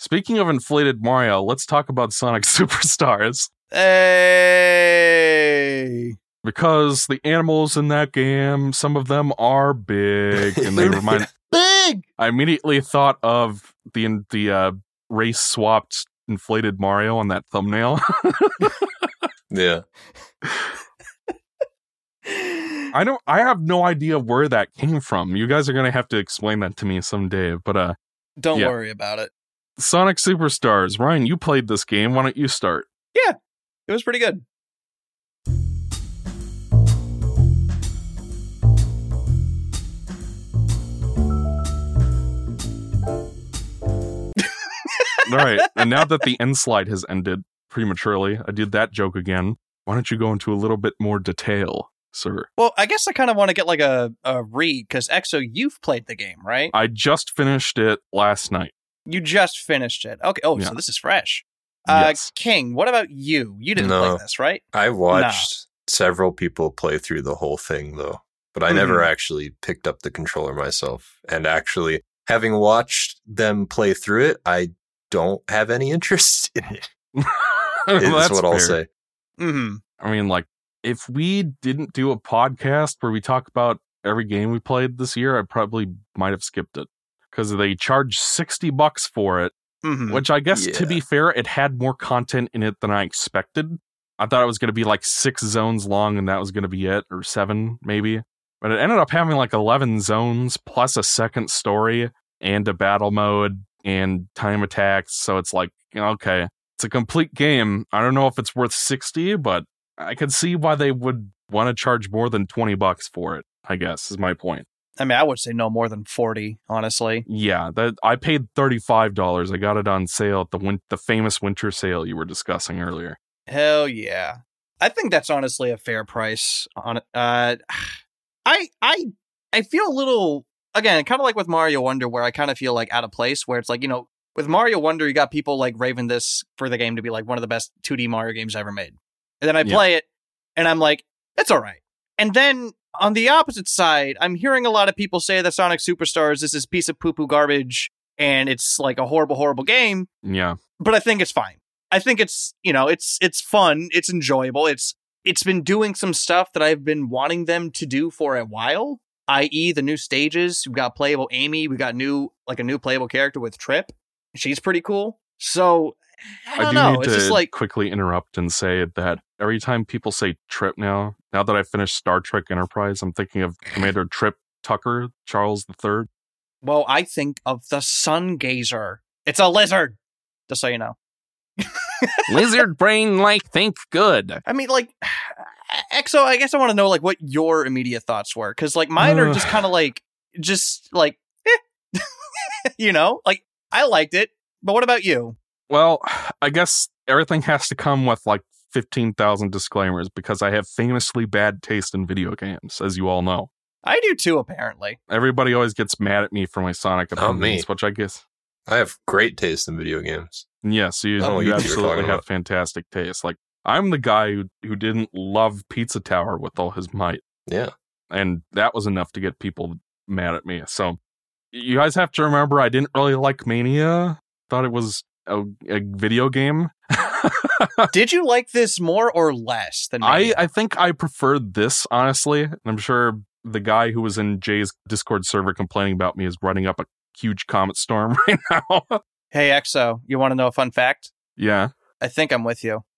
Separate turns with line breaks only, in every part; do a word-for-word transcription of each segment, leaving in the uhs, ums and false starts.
Speaking of inflated Mario, let's talk about Sonic Superstars.
Hey!
Because the animals in that game, some of them are big, and they remind...
Big!
I immediately thought of the the uh, race-swapped inflated Mario on that thumbnail.
Yeah.
I don't. I have no idea where that came from. You guys are going to have to explain that to me someday, but uh...
Don't
yeah.
worry about it.
Sonic Superstars. Ryan, you played this game. Why don't you start?
Yeah, it was pretty good.
All right, and now that the end slide has ended prematurely, I did that joke again. Why don't you go into a little bit more detail, sir?
Well, I guess I kind of want to get like a, a read, because Exo, you've played the game, right?
I just finished it last night.
You just finished it. Okay. Oh,
Yeah.
so this is fresh. Uh,
Yes.
King, what about you? You didn't
No.
play this, right?
I watched several people play through the whole thing, though, but I never
Mhm.
actually picked up the controller myself. And actually, having watched them play through it, I don't have any interest in it, is
That's
what I'll
fair.
say.
Mm-hmm.
I mean, like, if we didn't do a podcast where we talk about every game we played this year, I probably might have skipped it. Because they charge sixty bucks for it,
Mm-hmm.
which I guess, to
Yeah.
be fair, it had more content in it than I expected. I thought it was going to be like six zones long and that was going to be it, or seven, maybe. But it ended up having like eleven zones, plus a second story, and a battle mode, and time attacks. So it's like, you know, okay, it's a complete game. I don't know if it's worth sixty, but I could see why they would want to charge more than twenty bucks for it, I guess, is my point.
I mean, I would say no more than forty, honestly.
Yeah, that I paid thirty-five dollars. I got it on sale at the win- the famous winter sale you were discussing earlier.
Hell yeah. I think that's honestly a fair price on it. Uh, I I I feel a little, again, kind of like with Mario Wonder, where I kind of feel like out of place, where it's like, you know, with Mario Wonder, you got people like raving this for the game to be like one of the best two D Mario games ever made. And then I
Yeah.
play it and I'm like, it's all right. And then on the opposite side, I'm hearing a lot of people say that Sonic Superstars is this piece of poo-poo garbage and it's like a horrible, horrible game.
Yeah.
But I think it's fine. I think it's, you know, it's it's fun, it's enjoyable. It's it's been doing some stuff that I've been wanting them to do for a while, that is the new stages. We've got playable Amy, we got new like a new playable character with Trip. She's pretty cool. So I don't
do
know.
need
It's
to
just like
quickly interrupt and say that every time people say Trip now, now that I finished Star Trek Enterprise, I'm thinking of Commander Trip Tucker, Charles the Third.
well, I think of the Sun Gazer. It's a lizard. Just so you know.
Lizard brain like think good.
I mean, like, Exo, I guess I want to know, like, what your immediate thoughts were. Because, like, mine are just kind of, like, just, like, eh. You know? Like, I liked it. But what about you?
Well, I guess everything has to come with like fifteen thousand disclaimers because I have famously bad taste in video games, as you all know.
I do, too, apparently.
Everybody always gets mad at me for my Sonic
Oh, me.
opinions, which I guess,
I have great taste in video games.
yes, you,
I don't know what
you
you think you're
absolutely
talking
have
about.
fantastic taste. Like, I'm the guy who, who didn't love Pizza Tower with all his might.
Yeah.
And that was enough to get people mad at me. So you guys have to remember I didn't really like Mania. Thought it was a, a video game.
Did you like this more or less than
I,
Mania?
I think I preferred this, honestly. And I'm sure the guy who was in Jay's Discord server complaining about me is running up a huge comet storm right now.
Hey, Exo, you want to know a fun fact?
Yeah.
I think I'm with you.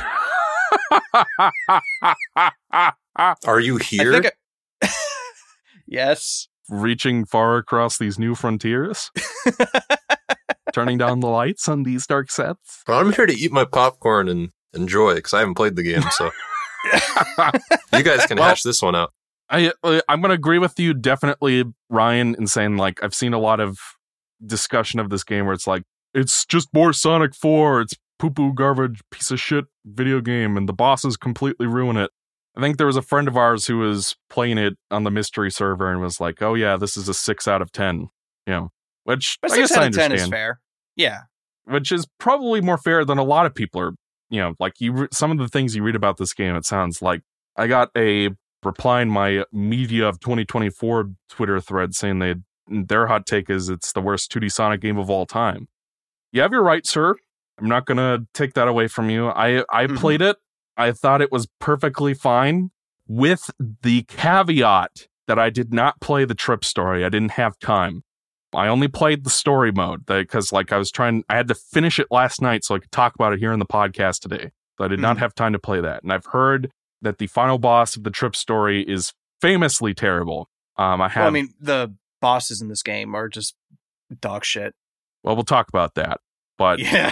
Are you
I
here?
think I- yes.
Reaching far across these new frontiers? Turning down the lights on these dark sets?
Well, I'm here to eat my popcorn and enjoy because I haven't played the game. So you guys can
Well-
hash this one out.
I, uh, I'm going to agree with you, definitely, Ryan, in saying, like, I've seen a lot of discussion of this game where it's like, it's just more Sonic four, it's poo-poo garbage, piece of shit video game, and the bosses completely ruin it. I think there was a friend of ours who was playing it on the mystery server and was like, oh yeah, this is a six out of ten, you know, which
But
I
six
guess I
out of ten
understand.
is fair. Yeah.
Which is probably more fair than a lot of people are, you know, like you. Re- some of the things you read about this game, it sounds like I got a reply in my Media of twenty twenty-four Twitter thread saying they their hot take is it's the worst two D Sonic game of all time. You have your right, sir. I'm not going to take that away from you. I, I mm-hmm. played it. I thought it was perfectly fine, with the caveat that I did not play the trip story. I didn't have time. I only played the story mode because, like, I was trying, I had to finish it last night so I could talk about it here in the podcast today. So I did mm-hmm. not have time to play that. And I've heard that the final boss of the trip story is famously terrible. Um, I have.
Well, I mean, the bosses in this game are just dog shit.
Well, we'll talk about that. But
yeah.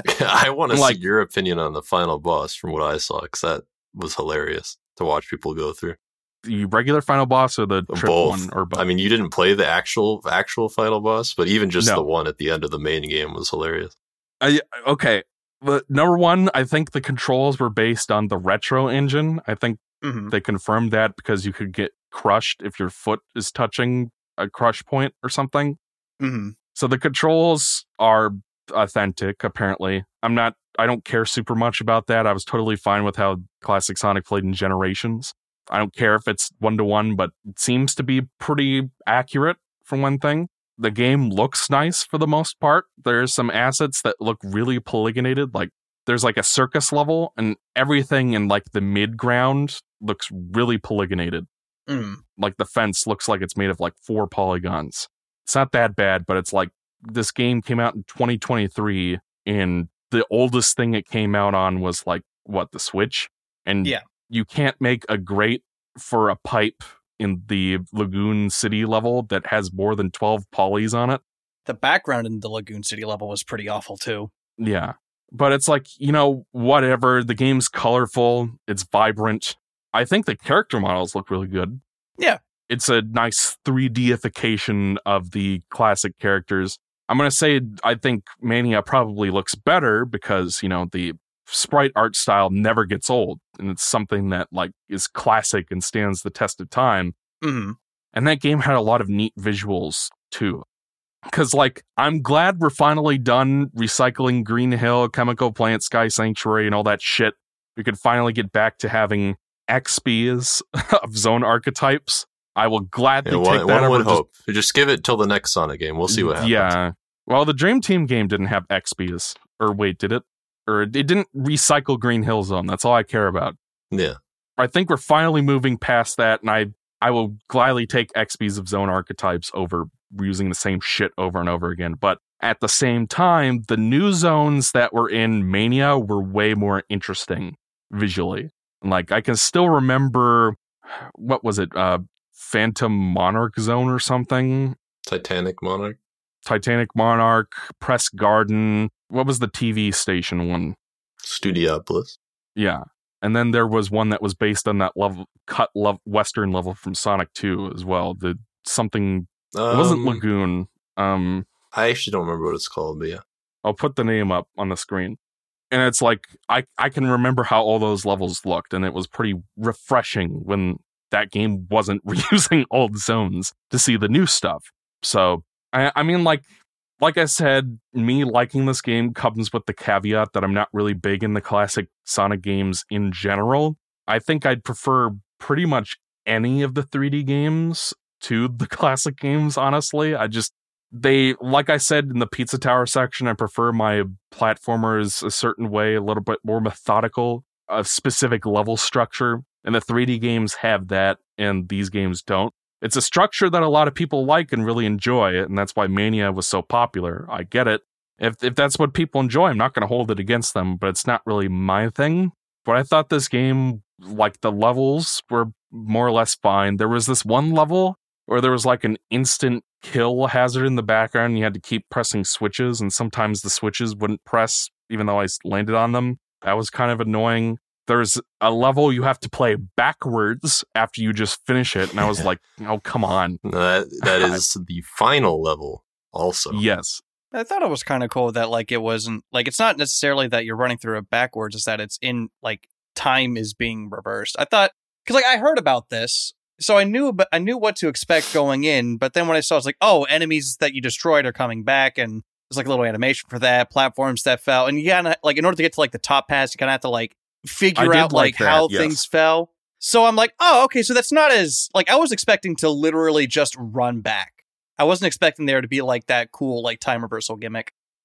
I want to
like,
see your opinion on the final boss from what I saw, because that was hilarious to watch people go through.
The regular final boss or the trip
both.
one? Or both?
I mean, you didn't play the actual actual final boss, but even just
no.
the one at the end of the main game was hilarious.
I, okay. But number one, I think the controls were based on the retro engine. I think
mm-hmm.
they confirmed that because you could get crushed if your foot is touching a crush point or something.
Mm-hmm.
So the controls are authentic, apparently. I'm not, I don't care super much about that. I was totally fine with how classic Sonic played in Generations. I don't care if it's one-to-one, but it seems to be pretty accurate for one thing. The game looks nice for the most part. There's some assets that look really polygonated. Like, there's like a circus level, and everything in like the mid-ground looks really polygonated.
Mm.
Like the fence looks like it's made of like four polygons. It's not that bad, but it's like this game came out in twenty twenty-three, and the oldest thing it came out on was like, what, the Switch? And
yeah.
you can't make a grate for a pipe in the Lagoon City level that has more than twelve polys on it.
The background in the Lagoon City level was pretty awful too.
Yeah. But it's like, you know, whatever. The game's colorful. It's vibrant. I think the character models look really good.
Yeah.
It's a nice three D-ification of the classic characters. I'm going to say I think Mania probably looks better because, you know, the sprite art style never gets old, and it's something that like is classic and stands the test of time.
Mm-hmm.
And that game had a lot of neat visuals too, because like I'm glad we're finally done recycling Green Hill, Chemical Plant, Sky Sanctuary, and all that shit. We could finally get back to having X Ps of zone archetypes. I will gladly
yeah, one,
take that.
One would
just,
hope. Just give it till the next Sonic game. We'll see what happens.
Yeah. Well, the Dream Team game didn't have X Ps. Or wait, did it? Or it didn't recycle Green Hill Zone. That's all I care about.
Yeah.
I think we're finally moving past that, and I, I will gladly take X Ps of zone archetypes over using the same shit over and over again. But at the same time, the new zones that were in Mania were way more interesting visually. Like, I can still remember, what was it? Uh, Phantom Monarch Zone or something?
Titanic Monarch?
Titanic Monarch, Press Garden. What was the T V station one?
Studiopolis.
Yeah. And then there was one that was based on that level, cut level, Western level from Sonic two as well. The something, um, it wasn't Lagoon. Um,
I actually don't remember what it's called, but yeah.
I'll put the name up on the screen. And it's like, I, I can remember how all those levels looked, and it was pretty refreshing when that game wasn't reusing old zones to see the new stuff. So, I, I mean, like, like I said, me liking this game comes with the caveat that I'm not really big in the classic Sonic games in general. I think I'd prefer pretty much any of the three D games to the classic games, honestly. I just, they, like I said in the Pizza Tower section, I prefer my platformers a certain way, a little bit more methodical, a specific level structure. And the three D games have that, and these games don't. It's a structure that a lot of people like and really enjoy it, and that's why Mania was so popular. I get it. If if that's what people enjoy, I'm not going to hold it against them, but it's not really my thing. But I thought this game, like, the levels were more or less fine. There was this one level where there was like an instant kill hazard in the background, and you had to keep pressing switches, and sometimes the switches wouldn't press even though I landed on them. That was kind of annoying. There's a level you have to play backwards after you just finish it, and I was like, oh, come on.
That, that is the final level also.
Yes.
I thought it was kind of cool that, like, it wasn't, like, it's not necessarily that you're running through it backwards, it's that it's in, like, time is being reversed. I thought, because, like, I heard about this, so I knew, but I knew what to expect going in, but then when I saw, it's like, oh, enemies that you destroyed are coming back, and there's, like, a little animation for that, platforms that fell, and you gotta, like, in order to get to, like, the top pass, you kind of have to, like, figure out like, like how
yes.
things fell. So I'm like, oh, okay, so that's not as, like, I was expecting to literally just run back. I wasn't expecting there to be like that cool like time reversal gimmick.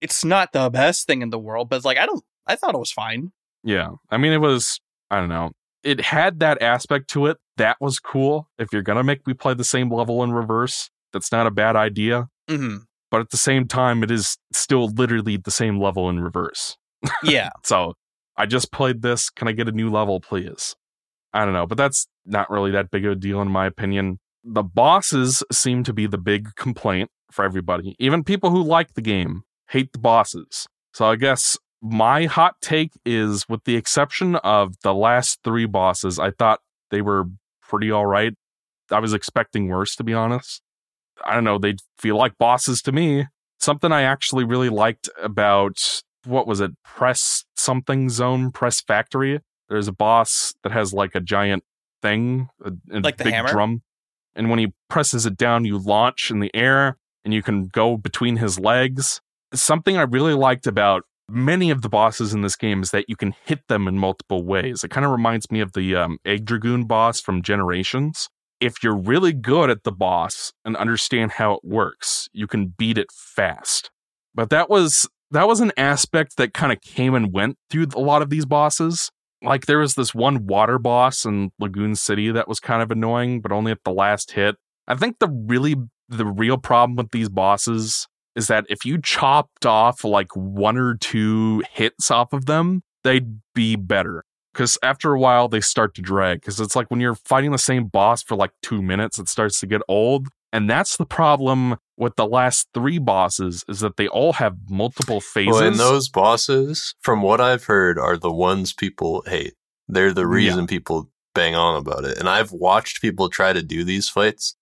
it's not the best thing in the world, but it's like, I don't, I thought it was fine.
Yeah. I mean, it was, I don't know. It had that aspect to it. That was cool. If you're going to make me play the same level in reverse, that's not a bad idea.
Mm-hmm.
But at the same time, it is still literally the same level in reverse.
Yeah.
So I just played this. Can I get a new level, please? I don't know. But that's not really that big of a deal in my opinion. The bosses seem to be the big complaint for everybody. Even people who like the game hate the bosses. So I guess my hot take is, with the exception of the last three bosses, I thought they were pretty all right. I was expecting worse, to be honest. I don't know, they feel like bosses to me. Something I actually really liked about, what was it, Press something zone, Press Factory? There's a boss that has like a giant thing, a, a
Like the
big
hammer?
drum. And when he presses it down, you launch in the air and you can go between his legs. Something I really liked about many of the bosses in this game is that you can hit them in multiple ways. It kind of reminds me of the um, Egg Dragoon boss from Generations. If you're really good at the boss and understand how it works, you can beat it fast. But that was that was an aspect that kind of came and went through a lot of these bosses. Like, there was this one water boss in Lagoon City that was kind of annoying, but only at the last hit. I think the really the real problem with these bosses is that if you chopped off like one or two hits off of them, they'd be better. Because after a while, they start to drag. Because it's like when you're fighting the same boss for like two minutes, it starts to get old. And that's the problem with the last three bosses, is that they all have multiple phases.
Well, and those bosses, from what I've heard, are the ones people hate. They're the reason yeah. people bang on about it. And I've watched people try to do these fights.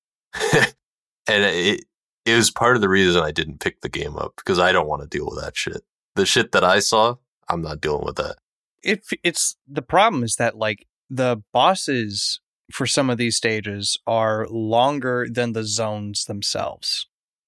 And it... It was part of the reason I didn't pick the game up, because I don't want to deal with that shit. The shit that I saw, I'm not dealing with that.
It, it's the problem is that, like, the bosses for some of these stages are longer than the zones themselves.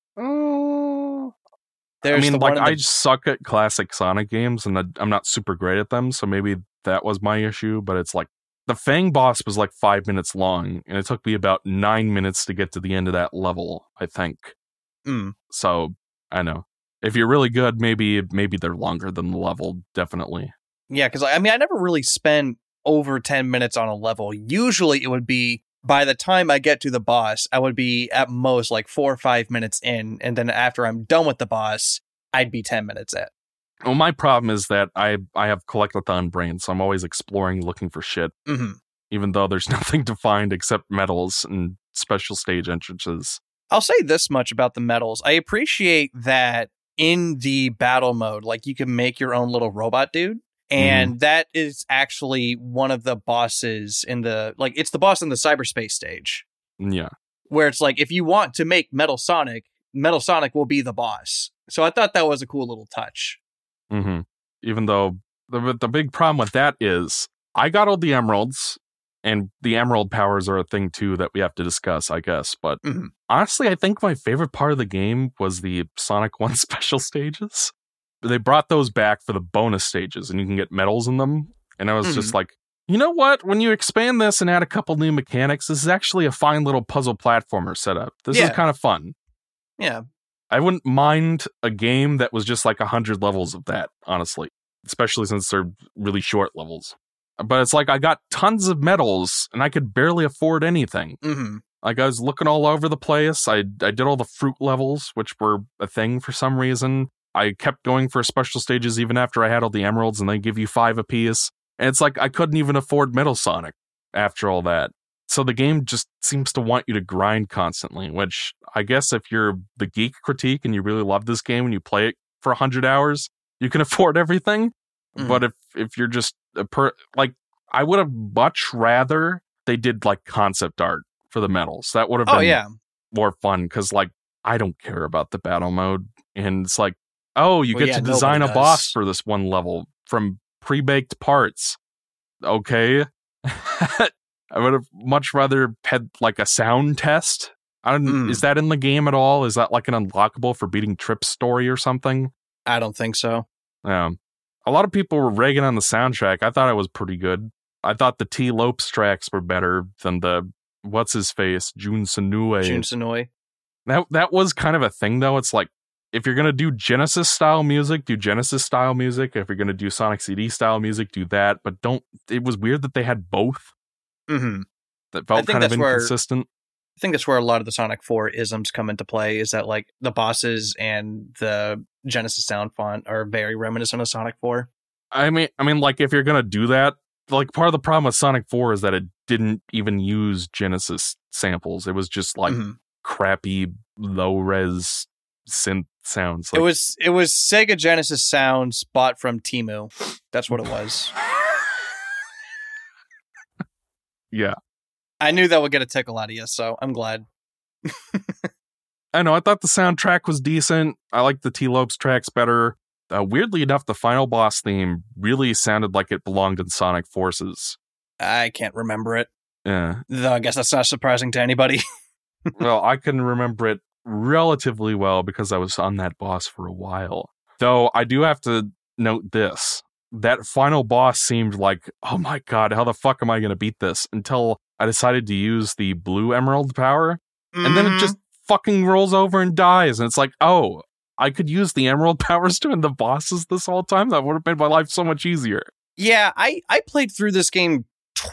Oh,
There's
I mean,
the
like,
one the...
I suck at classic Sonic games, and I'm not super great at them, so maybe that was my issue. But it's like, the Fang boss was like five minutes long, and it took me about nine minutes to get to the end of that level, I think.
Mm.
So, I know. If you're really good, maybe maybe they're longer than the level, definitely.
Yeah, because, I mean, I never really spent over ten minutes on a level. Usually it would be, by the time I get to the boss, I would be at most like four or five minutes in, and then after I'm done with the boss, I'd be ten minutes in.
Well, my problem is that I, I have collectathon brain, so I'm always exploring, looking for shit.
Mm-hmm.
Even though there's nothing to find except medals and special stage entrances.
I'll say this much about the medals. I appreciate that in the battle mode, like, you can make your own little robot dude. And mm. that is actually one of the bosses in the, like, it's the boss in the cyberspace stage.
Yeah.
Where it's like, if you want to make Metal Sonic, Metal Sonic will be the boss. So I thought that was a cool little touch.
Mm-hmm. Even though the the big problem with that is I got all the emeralds, and the emerald powers are a thing too that we have to discuss, I guess. But mm-hmm. honestly, I think my favorite part of the game was the Sonic one special stages. They brought those back for the bonus stages, and you can get medals in them. And I was mm-hmm. just like, you know what? When you expand this and add a couple new mechanics, this is actually a fine little puzzle platformer setup. This yeah. is kind of fun.
Yeah.
I wouldn't mind a game that was just like one hundred levels of that, honestly. Especially since they're really short levels. But it's like I got tons of medals, and I could barely afford anything.
Mm-hmm.
Like, I was looking all over the place. I, I did all the fruit levels, which were a thing for some reason. I kept going for special stages even after I had all the emeralds, and they give you five apiece. And it's like I couldn't even afford Metal Sonic after all that. So the game just seems to want you to grind constantly, which I guess if you're the Geek Critique and you really love this game and you play it for one hundred hours, you can afford everything. Mm-hmm. But if, if you're just a per, like, I would have much rather they did like concept art for the medals. That would have been
oh, yeah.
more fun, because like, I don't care about the battle mode. And it's like, oh, you
well,
get
yeah,
to design a
does.
boss for this one level from pre-baked parts. Okay. I would have much rather had like a sound test. I don't, mm. Is that in the game at all? Is that like an unlockable for beating Trip's story or something?
I don't think so.
Yeah. A lot of people were ragging on the soundtrack. I thought it was pretty good. I thought the T. Lopes tracks were better than the, what's his face, Jun Senue.
Jun Senue.
That, that was kind of a thing, though. It's like, if you're going to do Genesis style music, do Genesis style music. If you're going to do Sonic C D style music, do that. But don't, it was weird that they had both.
Mm-hmm.
That felt kind of inconsistent.
Where, I think that's where a lot of the Sonic four isms come into play, is that like the bosses and the Genesis sound font are very reminiscent of Sonic four.
I mean, I mean, like if you're going to do that, like part of the problem with Sonic four is that it didn't even use Genesis samples. It was just like mm-hmm. crappy low res synth sounds. Like,
it was it was Sega Genesis sounds bought from Temu. That's what it was.
Yeah.
I knew that would get a tickle out of you, so I'm glad.
I know, I thought the soundtrack was decent. I like the T-Lopes tracks better. Uh, weirdly enough, the final boss theme really sounded like it belonged in Sonic Forces.
I can't remember it.
Yeah.
Though I guess that's not surprising to anybody.
Well, I can remember it relatively well because I was on that boss for a while. Though I do have to note this. That final boss seemed like, oh my god, how the fuck am I going to beat this? Until I decided to use the blue emerald power. Mm-hmm. And then it just fucking rolls over and dies. And it's like, oh, I could use the emerald powers to end the bosses this whole time? That would have made my life so much easier.
Yeah, I, I played through this game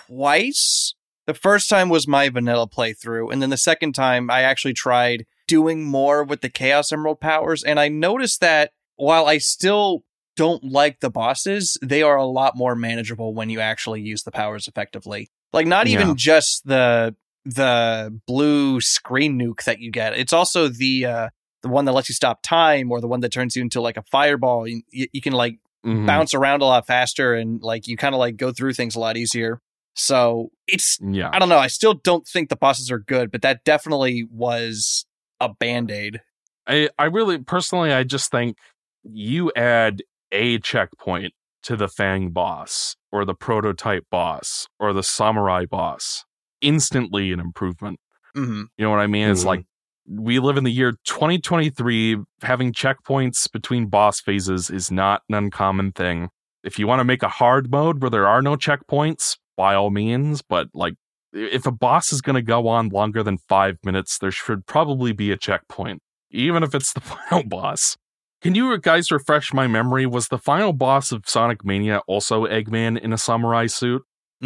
twice. The first time was my vanilla playthrough. And then the second time, I actually tried doing more with the Chaos Emerald powers. And I noticed that while I still don't like the bosses, they are a lot more manageable when you actually use the powers effectively. Like, not even yeah. just the the blue screen nuke that you get. It's also the uh, the one that lets you stop time, or the one that turns you into like a fireball. You, you can like mm-hmm. bounce around a lot faster, and like you kind of like go through things a lot easier. So it's, yeah. I don't know. I still don't think the bosses are good, but that definitely was a Band-Aid.
I, I really, personally, I just think you add a checkpoint to the Fang boss, or the prototype boss, or the samurai boss, instantly an improvement.
Mm-hmm.
You know what I mean? Mm-hmm. It's like, we live in the year twenty twenty-three. Having checkpoints between boss phases is not an uncommon thing. If you want to make a hard mode where there are no checkpoints, by all means, but like, if a boss is going to go on longer than five minutes, there should probably be a checkpoint, even if it's the final boss. Can you guys refresh my memory? Was the final boss of Sonic Mania also Eggman in a samurai suit?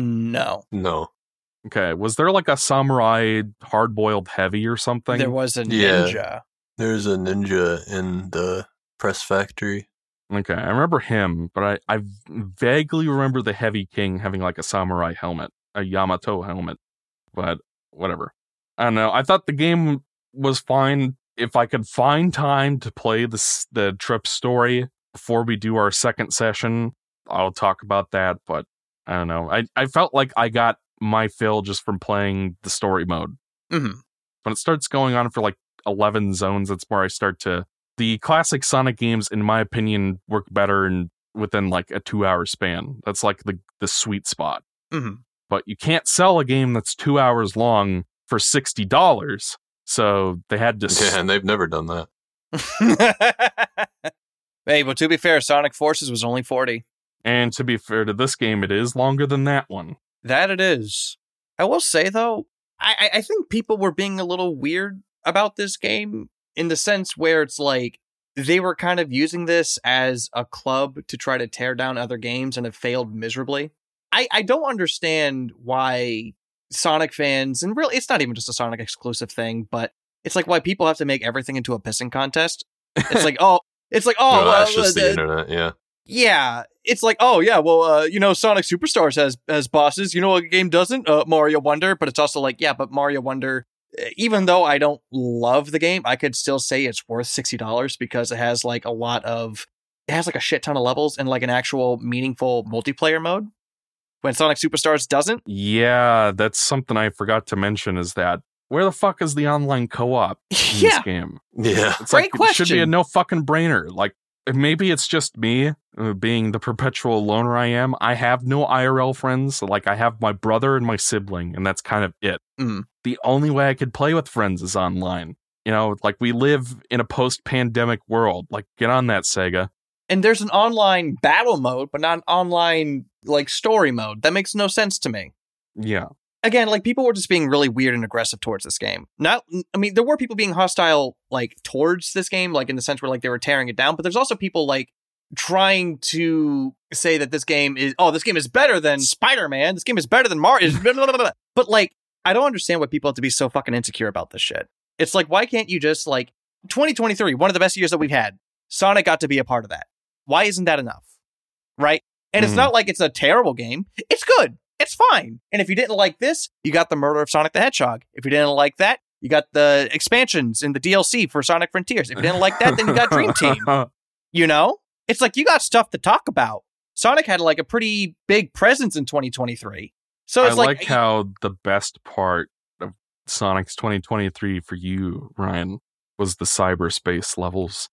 No.
No.
Okay, was there like a samurai hard-boiled heavy or something?
There was a ninja.
Yeah, there's a ninja in the press factory.
Okay, I remember him, but I, I vaguely remember the Heavy King having like a samurai helmet, a Yamato helmet, but whatever. I don't know, I thought the game was fine. If I could find time to play this, the trip story before we do our second session, I'll talk about that, but I don't know. I, I felt like I got my fill just from playing the story mode.
Mm-hmm.
When it starts going on for like eleven zones, that's where I start to... The classic Sonic games, in my opinion, work better in within like a two-hour span. That's like the, the sweet spot.
Mm-hmm.
But you can't sell a game that's two hours long for sixty dollars. So they had to...
Yeah, and they've never done that.
Hey, but to be fair, Sonic Forces was only forty.
And to be fair to this game, it is longer than that one.
That it is. I will say, though, I, I think people were being a little weird about this game, in the sense where it's like they were kind of using this as a club to try to tear down other games and have failed miserably. I, I don't understand why Sonic fans, and really, it's not even just a Sonic exclusive thing, but it's like why people have to make everything into a pissing contest. It's like, oh, it's like, oh,
no,
well,
that's just
uh,
the internet, yeah.
Yeah, it's like, oh, yeah, well, uh, you know, Sonic Superstars has, has bosses. You know what game doesn't? Uh, Mario Wonder. But it's also like, yeah, but Mario Wonder, even though I don't love the game, I could still say it's worth sixty dollars because it has like a lot of, it has like a shit ton of levels and like an actual meaningful multiplayer mode. When Sonic Superstars doesn't.
Yeah, that's something I forgot to mention, is that where the fuck is the online co-op in
yeah.
this game?
Yeah.
It's
Great
like,
question.
It should be a no fucking brainer. Like, maybe it's just me, uh, being the perpetual loner I am. I have no I R L friends. Like, I have my brother and my sibling, and that's kind of it.
Mm.
The only way I could play with friends is online. You know, like, we live in a post-pandemic world. Like, get on that, Sega.
And there's an online battle mode, but not an online, like, story mode. That makes no sense to me.
Yeah.
again, like people were just being really weird and aggressive towards this game. Not, I mean, there were people being hostile like towards this game, like in the sense where like they were tearing it down. But there's also people like trying to say that this game is, oh, this game is better than Spider-Man. This game is better than Mario. But like, I don't understand why people have to be so fucking insecure about this shit. It's like, why can't you just like twenty twenty-three, one of the best years that we've had, Sonic got to be a part of that. Why isn't that enough? Right? And mm-hmm. It's not like it's a terrible game. It's good. It's fine. And if you didn't like this, you got the murder of Sonic the Hedgehog. If you didn't like that, you got the expansions in the D L C for Sonic Frontiers. If you didn't like that, then you got Dream Team. You know? It's like you got stuff to talk about. Sonic had like a pretty big presence in twenty twenty-three. So it's
I
like,
like how the best part of Sonic's twenty twenty-three for you, Ryan, was the cyberspace levels.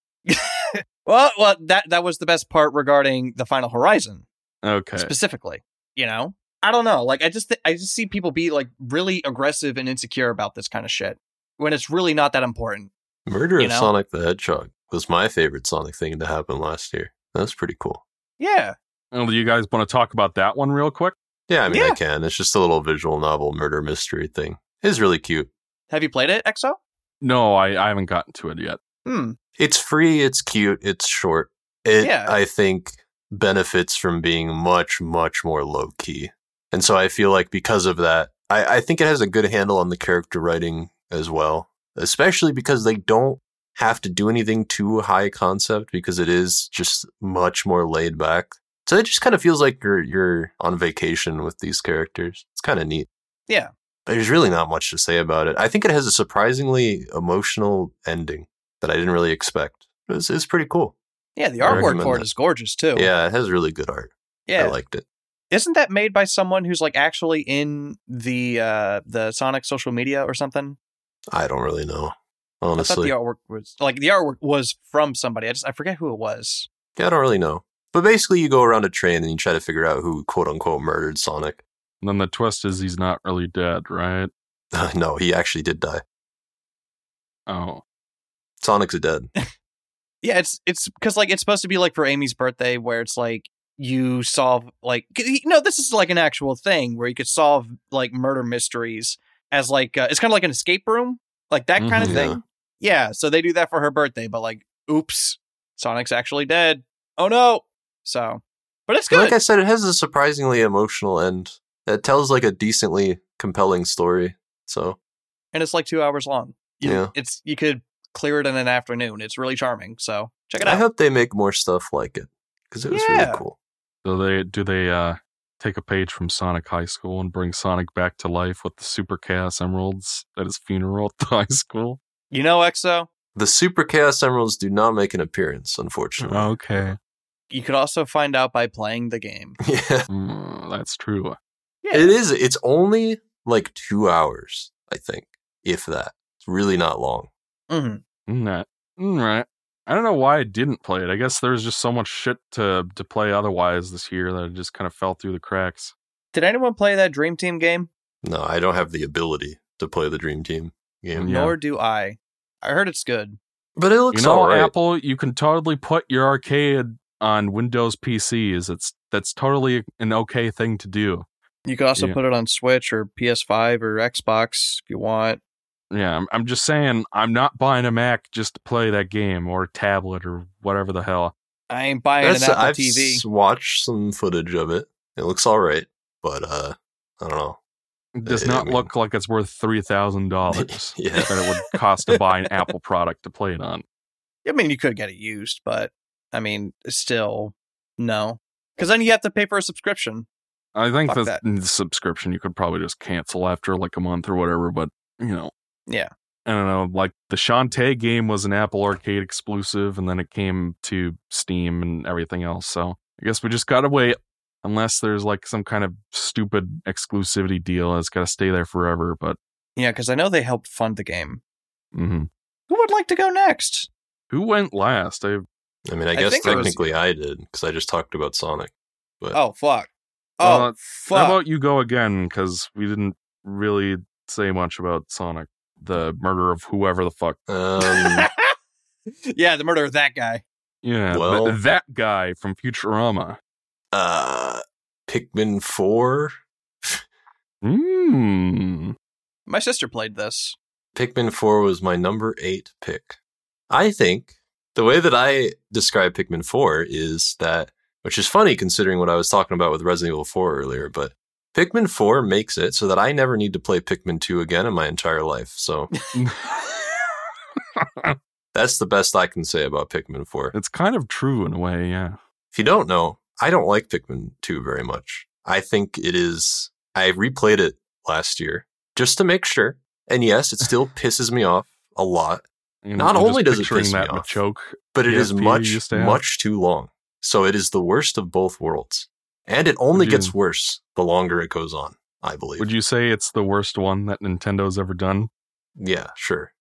well, well, that that was the best part regarding the Final Horizon.
Okay.
Specifically, you know, I don't know. Like, I just th- I just see people be like really aggressive and insecure about this kind of shit when it's really not that important.
Murder
you
of
know?
Sonic the Hedgehog was my favorite Sonic thing to happen last year. That's pretty cool.
Yeah.
Well, do you guys want to talk about that one real quick?
Yeah, I mean,
yeah.
I can. It's just a little visual novel murder mystery thing. It's really cute.
Have you played it, X O?
No, I, I haven't gotten to it yet.
Hmm.
It's free. It's cute. It's short. It,
Yeah.
I think, benefits from being much, much more low key. And so I feel like because of that, I, I think it has a good handle on the character writing as well, especially because they don't have to do anything too high concept because it is just much more laid back. So it just kind of feels like you're you're on vacation with these characters. It's kind of neat.
Yeah.
There's really not much to say about it. I think it has a surprisingly emotional ending that I didn't really expect. It's, it's pretty cool.
Yeah, the
I
artwork
recommend
for it
that.
is gorgeous too.
Yeah, it has really good art.
Yeah.
I liked it.
Isn't that made by someone who's like actually in the uh, the Sonic social media or something?
I don't really know,
I thought
honestly.
the artwork was like the artwork was from somebody. I just I forget who it was.
Yeah, I don't really know. But basically, you go around a train and you try to figure out who, quote unquote, murdered Sonic.
And then the twist is he's not really dead, right?
No, he actually did die.
Oh.
Sonic's dead.
Yeah, it's it's because like it's supposed to be like for Amy's birthday, where it's like you solve like you know this is like an actual thing where you could solve like murder mysteries as like uh, it's kind of like an escape room, like that kind of
Mhm.
thing. Yeah, so they do that for her birthday, but like, oops, Sonic's actually dead. Oh no! So, but it's
But
good.
like I said, it has a surprisingly emotional end that tells like a decently compelling story. So,
And it's like two hours long. You,
Yeah.
It's you could clear it in an afternoon. It's really charming. So check it
I
out.
hope they make more stuff like it because it was
Yeah.
really cool.
Do they do they uh take a page from Sonic High School and bring Sonic back to life with the Super Chaos Emeralds at his funeral at the high school?
You know, X O,
The Super Chaos Emeralds do not make an appearance, unfortunately.
Okay.
you could also find out by playing the game.
Yeah,
Mm, that's true.
Yeah.
it is. It's only like two hours, I think, if that. It's really not long.
Mm-hmm.
Not right. I don't know why I didn't play it. I guess there was just so much shit to to play otherwise this year that it just kind of fell through the cracks.
Did anyone play that Dream Team game?
No, I don't have the ability to play the Dream Team game.
Yeah.
Nor do I. I heard it's good.
But it looks
You know,
all right.
Apple, you can totally put your arcade on Windows P Cs. It's that's totally an okay thing to do.
You could also
Yeah.
put it on Switch or P S five or Xbox if you want.
Yeah, I'm, I'm just saying, I'm not buying a Mac just to play that game or a tablet or whatever the hell.
I ain't buying
That's-
an Apple
I've
T V.
s- watched some footage of it. It looks all right, but uh, I don't know.
It does
I
not
mean-
look like it's worth three thousand dollars
Yeah.
that it would cost to buy an Apple product to play it on.
I mean, you could get it used, but I mean, still, no. Because then you have to pay for a subscription.
I think
Fuck
the,
that.
the subscription you could probably just cancel after like a month or whatever, but, you know.
Yeah.
I don't know, like the Shantae game was an Apple Arcade exclusive, and then it came to Steam and everything else. So I guess we just gotta wait, unless there's like some kind of stupid exclusivity deal. It's gotta stay there forever. But
Yeah, because I know they helped fund the game.
mhm.
Who would like to go next?
Who went last? I
I mean, I
I
guess
think it was-
technically I did because I just talked about Sonic. But
Oh, fuck. Oh,
Uh,
fuck.
How about you go again? Because we didn't really say much about Sonic, the murder of whoever the fuck.
um,
Yeah, the murder of that guy.
Yeah,
Well-
th- that guy from Futurama.
uh, Pikmin four.
Mm.
My sister played this.
Pikmin four was my number eight pick. I think the way that I describe Pikmin four is that, which is funny considering what I was talking about with Resident Evil four earlier, but Pikmin four makes it so that I never need to play Pikmin two again in my entire life. So that's the best I can say about Pikmin four.
It's kind of true in a way, yeah.
If you don't know, I don't like Pikmin two very much. I think it is... I replayed it last year just to make sure. And yes, it still pisses me off a lot.
You
Not
I'm
only
just
does it
picturing
piss me
that
off,
Machoke
but it
P S
is
P
much,
used to have.
much too long. So it is the worst of both worlds. And it only
Would you-
gets worse the longer it goes on, I believe.
Would you say it's the worst one that Nintendo's ever done?
Yeah, sure.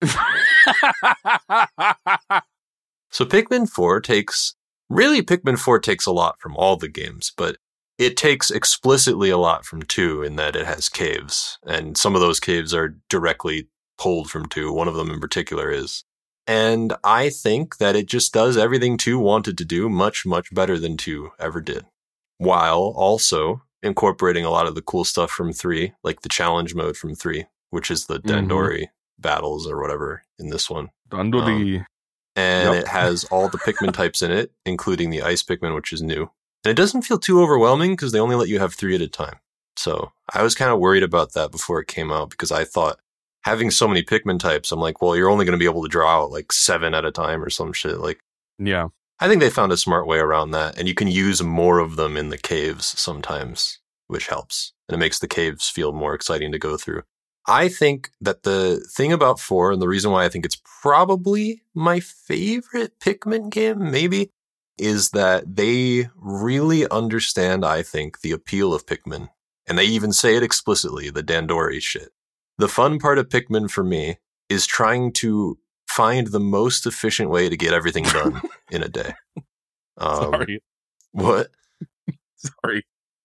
So Pikmin four takes... Really, Pikmin four takes a lot from all the games, but it takes explicitly a lot from two in that it has caves. And some of those caves are directly pulled from two. One of them in particular is. And I think that it just does everything two wanted to do much, much better than two ever did. While also incorporating a lot of the cool stuff from three, like the challenge mode from three, which is the
Mhm.
Dandori battles or whatever in this one.
Dandori.
And
Yep.
it has all the Pikmin types in it, including the Ice Pikmin, which is new. And it doesn't feel too overwhelming because they only let you have three at a time. So I was kind of worried about that before it came out because I thought having so many Pikmin types, I'm like, well, you're only going to be able to draw out like seven at a time or some shit. Like,
Yeah.
I think they found a smart way around that. And you can use more of them in the caves sometimes, which helps. And it makes the caves feel more exciting to go through. I think that the thing about four, and the reason why I think it's probably my favorite Pikmin game, maybe, is that they really understand, I think, the appeal of Pikmin. And they even say it explicitly, the Dandori shit. The fun part of Pikmin for me is trying to find the most efficient way to get everything done in a day. Um,
Sorry.
What?
Sorry.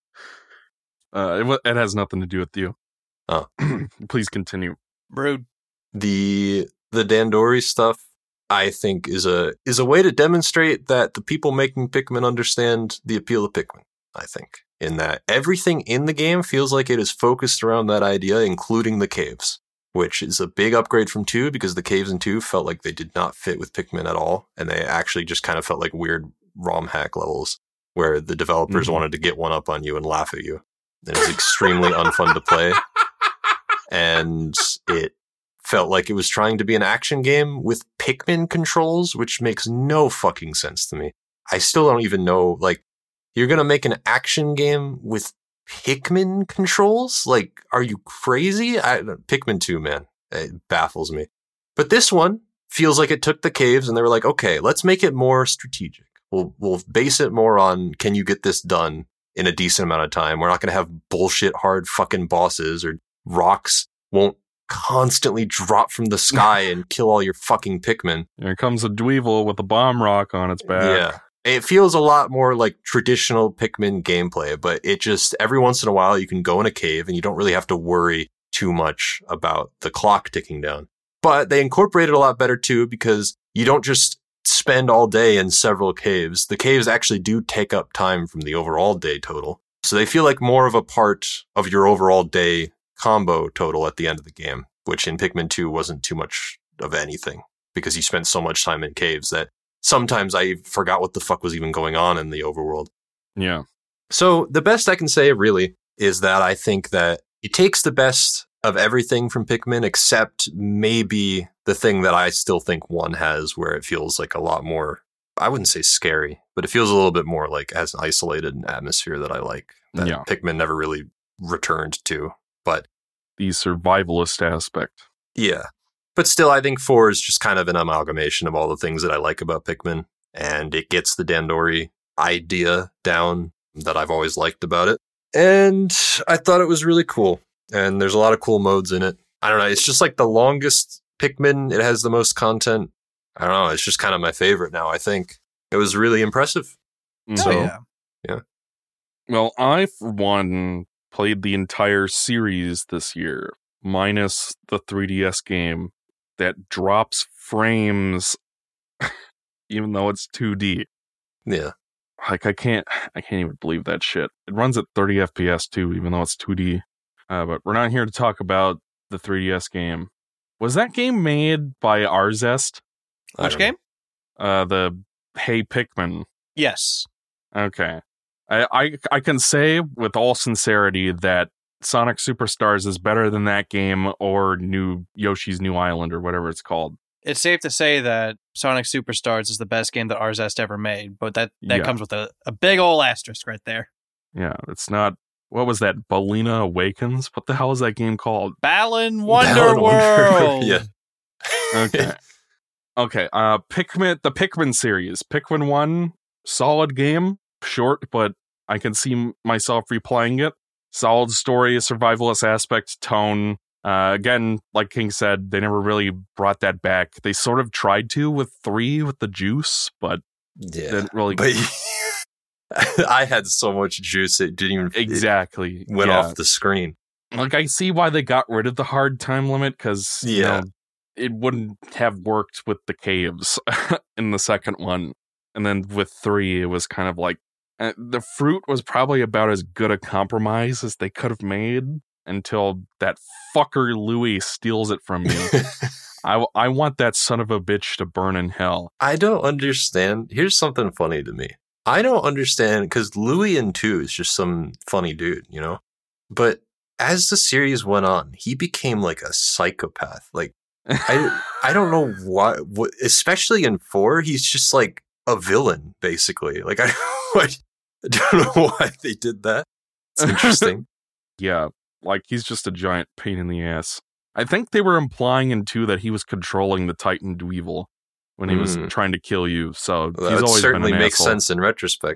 Uh, it, wa- it has nothing to do with you.
Oh.
Please continue.
Rude.
The the Dandori stuff, I think, is a is a way to demonstrate that the people making Pikmin understand the appeal of Pikmin, I think. In that everything in the game feels like it is focused around that idea, including the caves, which is a big upgrade from two because the caves in two felt like they did not fit with Pikmin at all. And they actually just kind of felt like weird ROM hack levels where the developers
Mhm.
wanted to get one up on you and laugh at you. It was extremely unfun to play. And it felt like it was trying to be an action game with Pikmin controls, which makes no fucking sense to me. I still don't even know, like, you're going to make an action game with Pikmin controls? Like, are you crazy? I, Pikmin two, man, it baffles me. But this one feels like it took the caves and they were like, okay, let's make it more strategic. We'll, we'll base it more on, can you get this done in a decent amount of time? We're not going to have bullshit hard fucking bosses or rocks won't constantly drop from the sky and kill all your fucking Pikmin.
Here comes a Dweevil with a bomb rock on its back.
Yeah. It feels a lot more like traditional Pikmin gameplay, but it just, every once in a while you can go in a cave and you don't really have to worry too much about the clock ticking down. But they incorporate it a lot better too because you don't just spend all day in several caves. The caves actually do take up time from the overall day total. So they feel like more of a part of your overall day combo total at the end of the game, which in Pikmin two wasn't too much of anything because you spent so much time in caves that sometimes I forgot what the fuck was even going on in the overworld.
Yeah.
So the best I can say really is that I think that it takes the best of everything from Pikmin except maybe the thing that I still think one has where it feels like a lot more, I wouldn't say scary, but it feels a little bit more like has an isolated atmosphere that I like that
Yeah.
Pikmin never really returned to. But
The survivalist aspect.
yeah. But still, I think four is just kind of an amalgamation of all the things that I like about Pikmin. And it gets the Dandori idea down that I've always liked about it. And I thought it was really cool. And there's a lot of cool modes in it. I don't know. It's just like the longest Pikmin. It has the most content. I don't know. It's just kind of my favorite now, I think. It was really impressive.
Mhm.
Oh,
So-
yeah.
Well, I, for one, played the entire series this year, minus the three D S game that drops frames even though it's two D.
Yeah.
Like, I can't, I can't even believe that shit. It runs at thirty F P S too, even though it's two D. Uh, but we're not here to talk about the three D S game. Was that game made by Arzest?
Which game?
Uh, the Hey Pikmin.
Yes.
Okay. I, I I can say with all sincerity that Sonic Superstars is better than that game or New Yoshi's New Island or whatever it's called.
It's safe to say that Sonic Superstars is the best game that Arzest ever made, but that, that
Yeah.
comes with a, a big old asterisk right there.
Yeah, it's not... What was that? Balina Awakens? What the hell is that game called?
Balan
Balan
Wonderworld!
yeah.
Okay. Okay, uh, Pikmin, the Pikmin series. Pikmin one, solid game. Short, but I can see m- myself replaying it. Solid story, survivalist aspect, tone. Uh, again, like King said, they never really brought that back. They sort of tried to with three, with the juice, but
Yeah.
didn't really...
But I had so much juice, it didn't even...
Exactly.
It went
yeah.
off the screen.
Like, I see why they got rid of the hard time limit, because,
Yeah.
you know, it wouldn't have worked with the caves in the second one. And then with three, it was kind of like, uh, the fruit was probably about as good a compromise as they could have made until that fucker Louis steals it from me. I, I want that son of a bitch to burn in hell.
I don't understand. Here's something funny to me. I don't understand, because Louis in two is just some funny dude, you know? But as the series went on, he became like a psychopath. Like, I I don't know why, what, especially in four, he's just like a villain, basically. Like, I, I don't know why they did that. It's interesting.
Yeah, like he's just a giant pain in the ass. I think they were implying in two that he was controlling the Titan Dweevil when he was
Mm.
trying to kill you, so
Well,
he's
that
always
certainly
been an
makes
asshole.
sense in retrospect.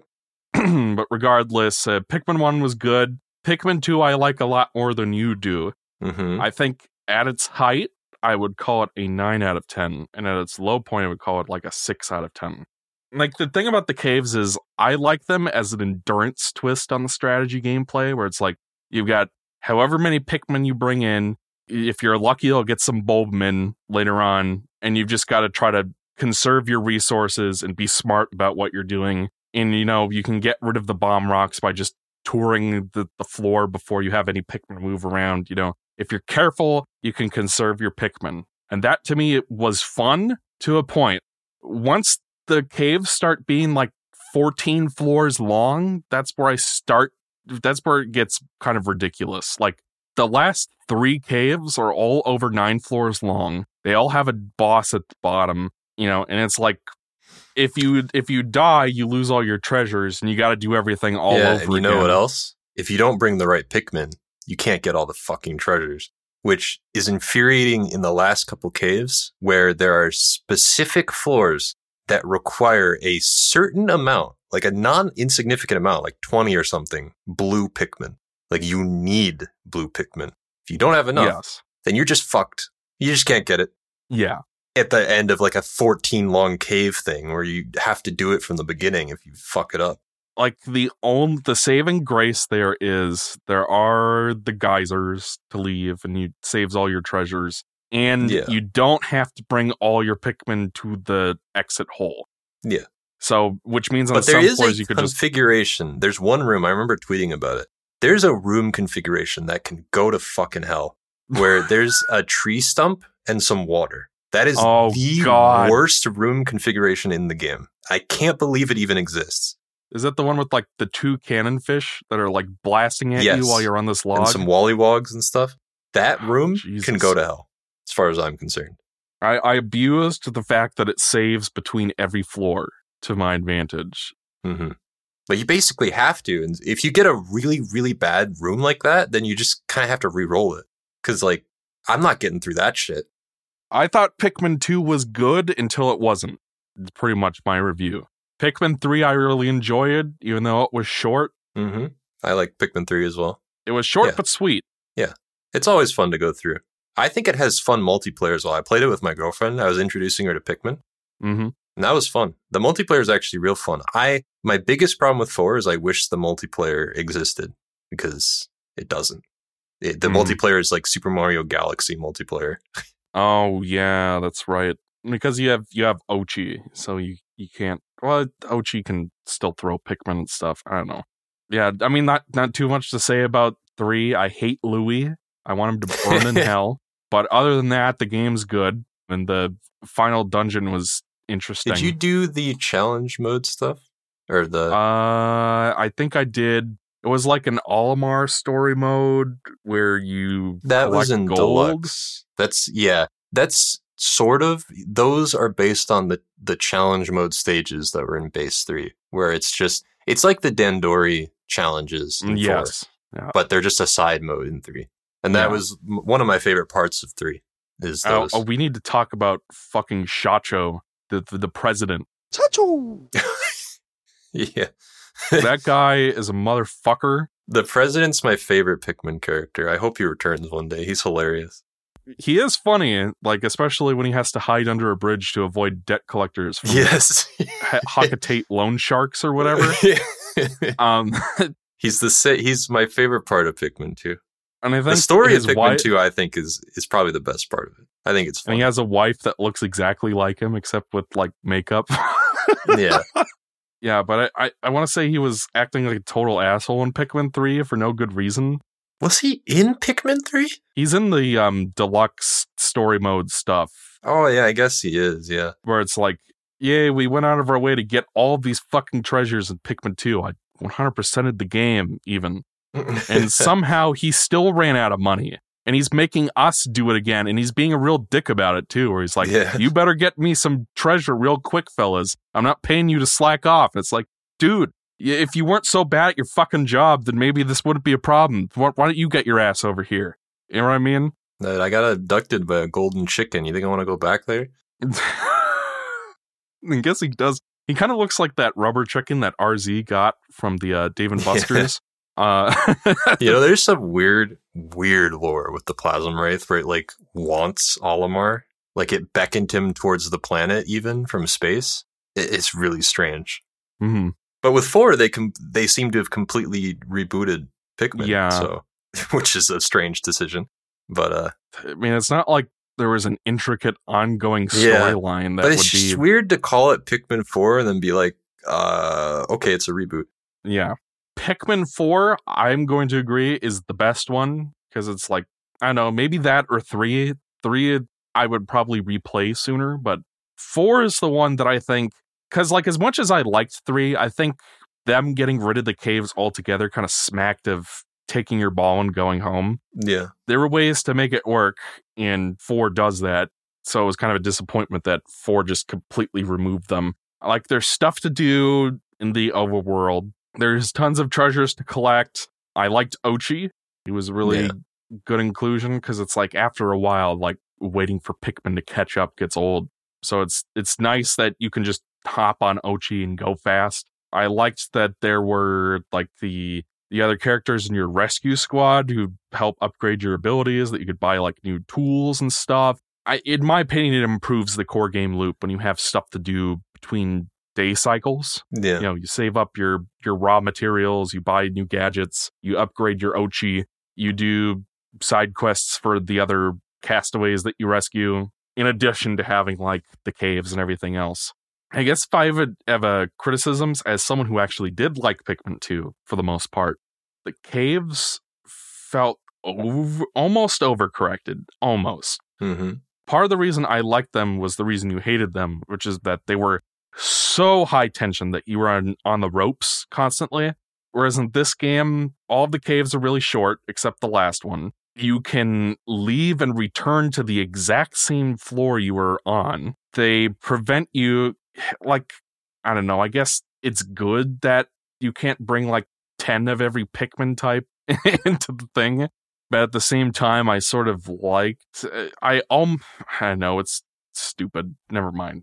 But regardless, uh, Pikmin one was good. Pikmin two I like a lot more than you do.
hmm
I think at its height, I would call it a nine out of ten, and at its low point, I would call it like a six out of ten. Like, the thing about the caves is, I like them as an endurance twist on the strategy gameplay, where it's like, you've got however many Pikmin you bring in, if you're lucky, you'll get some Bulbmin later on, and you've just got to try to conserve your resources and be smart about what you're doing. And, you know, you can get rid of the bomb rocks by just touring the, the floor before you have any Pikmin move around. You know, if you're careful, you can conserve your Pikmin. And that, to me, it was fun to a point. Once the caves start being like fourteen floors long, that's where I start, that's where it gets kind of ridiculous. Like, the last three caves are all over nine floors long. They all have a boss at the bottom, you know, and it's like, if you if you die, you lose all your treasures, and you got to do everything all
yeah,
over
and you know
again.
what else? If you don't bring the right Pikmin, you can't get all the fucking treasures, which is infuriating in the last couple caves, where there are specific floors that require a certain amount, like a non-insignificant amount, like twenty or something, blue Pikmin. Like, you need blue Pikmin. If you don't have enough,
Yes.
then you're just fucked. You just can't get it.
Yeah.
At the end of like a fourteen long cave thing where you have to do it from the beginning if you fuck it up.
Like, the only the saving grace there is there are the geysers to leave, and you saves all your treasures, and
Yeah.
you don't have to bring all your Pikmin to the exit hole.
Yeah.
So, which means on
But there
some
is
floors
a
you could just
configuration. There's one room, I remember tweeting about it. There's a room configuration that can go to fucking hell, where there's a tree stump and some water. That is
Oh,
the
God.
worst room configuration in the game. I can't believe it even exists.
Is that the one with like the two cannon fish that are like blasting at
Yes.
you while you're on this log?
And some wollywogs and stuff. That room
Jesus.
can go to hell, as far as I'm concerned.
I, I abused the fact that it saves between every floor to my advantage.
hmm But you basically have to. And if you get a really, really bad room like that, then you just kind of have to re-roll it. Because, like, I'm not getting through that shit.
I thought Pikmin two was good until it wasn't. It's pretty much my review. Pikmin three I really enjoyed, even though it was short.
hmm I like Pikmin three as well.
It was short
Yeah.
but sweet.
It's always fun to go through. I think it has fun multiplayer as well. I played it with my girlfriend. I was introducing her to Pikmin.
Mm-hmm.
And that was fun. The multiplayer is actually real fun. I my biggest problem with four is I wish the multiplayer existed, because it doesn't. It, the
Mm.
multiplayer is like Super Mario Galaxy multiplayer.
Oh yeah, that's right. Because you have you have Ochi, so you, you can't. Well, Ochi can still throw Pikmin and stuff. I don't know. Yeah, I mean, not not too much to say about three. I hate Louis. I want him to burn in hell. But other than that, the game's good. And the final dungeon was interesting.
Did you do the challenge mode stuff? Or the...
Uh, I think I did. It was like an Olimar story mode where you
That was in
gold.
Deluxe. That's, yeah. That's sort of... Those are based on the, the challenge mode stages that were in base three. Where it's just... It's like the Dandori challenges in
yes.
four.
Yeah.
But they're just a side mode in three. And that yeah. was one of my favorite parts of three. Is those.
Oh, oh, we need to talk about fucking Shacho, the the, the president.
Shacho!
Yeah.
That guy is a motherfucker.
The president's my favorite Pikmin character. I hope he returns one day. He's hilarious.
He is funny, like especially when he has to hide under a bridge to avoid debt collectors from
yes.
Hakatate loan sharks or whatever. um,
he's the he's my favorite part of Pikmin two.
And I think
the story of Pikmin
wife,
two, I think, is is probably the best part of it. I think it's fun.
And he has a wife that looks exactly like him, except with like makeup.
Yeah.
Yeah, but I, I, I want to say he was acting like a total asshole in Pikmin three for no good reason.
Was he in Pikmin three?
He's in the um deluxe story mode stuff.
Oh, yeah, I guess he is, yeah.
Where it's like, yay, we went out of our way to get all these fucking treasures in Pikmin two. I one hundred percented the game, even. And somehow he still ran out of money. And he's making us do it again. And he's being a real dick about it, too. Where he's like, yeah. You better get me some treasure real quick, fellas. I'm not paying you to slack off. It's like, dude, if you weren't so bad at your fucking job, then maybe this wouldn't be a problem. Why don't you get your ass over here? You know what I mean?
I got abducted by a golden chicken. You think I want to go back there?
I guess he does. He kind of looks like that rubber chicken that R Z got from the uh, Dave and Buster's. Uh,
you know, there's some weird, weird lore with the Plasm Wraith where it, like, wants Olimar. Like, it beckoned him towards the planet, even, from space. It, it's really strange.
Mm-hmm.
But with four, they com- they seem to have completely rebooted Pikmin.
Yeah.
So, which is a strange decision. But, uh...
I mean, it's not like there was an intricate ongoing storyline yeah, that
but
would
it's
be...
It's weird to call it Pikmin four and then be like, uh, okay, it's a reboot.
Yeah. Pikmin four, I'm going to agree, is the best one, because it's like, I don't know, maybe that or three. Three, I would probably replay sooner, but four is the one that I think, because like as much as I liked three, I think them getting rid of the caves altogether kind of smacked of taking your ball and going home.
Yeah.
There were ways to make it work, and four does that, so it was kind of a disappointment that four just completely removed them. Like, there's stuff to do in the overworld. There's tons of treasures to collect. I liked Ochi. He was a really yeah. good inclusion because it's like after a while, like waiting for Pikmin to catch up gets old. So it's it's nice that you can just hop on Ochi and go fast. I liked that there were like the the other characters in your rescue squad who help upgrade your abilities, that you could buy like new tools and stuff. I, in my opinion, it improves the core game loop when you have stuff to do between day cycles.
Yeah.
You know, you save up your your raw materials, you buy new gadgets, you upgrade your Ochi, you do side quests for the other castaways that you rescue, in addition to having like the caves and everything else. I guess if I have have a criticisms as someone who actually did like Pikmin two for the most part, the caves felt over, almost overcorrected, almost.
Mm-hmm.
Part of the reason I liked them was the reason you hated them, which is that they were so high tension that you were on, on the ropes constantly. Whereas in this game, all of the caves are really short, except the last one. You can leave and return to the exact same floor you were on. They prevent you, like, I don't know, I guess it's good that you can't bring like ten of every Pikmin type into the thing. But at the same time, I sort of liked, I, um, I know, it's stupid. Never mind.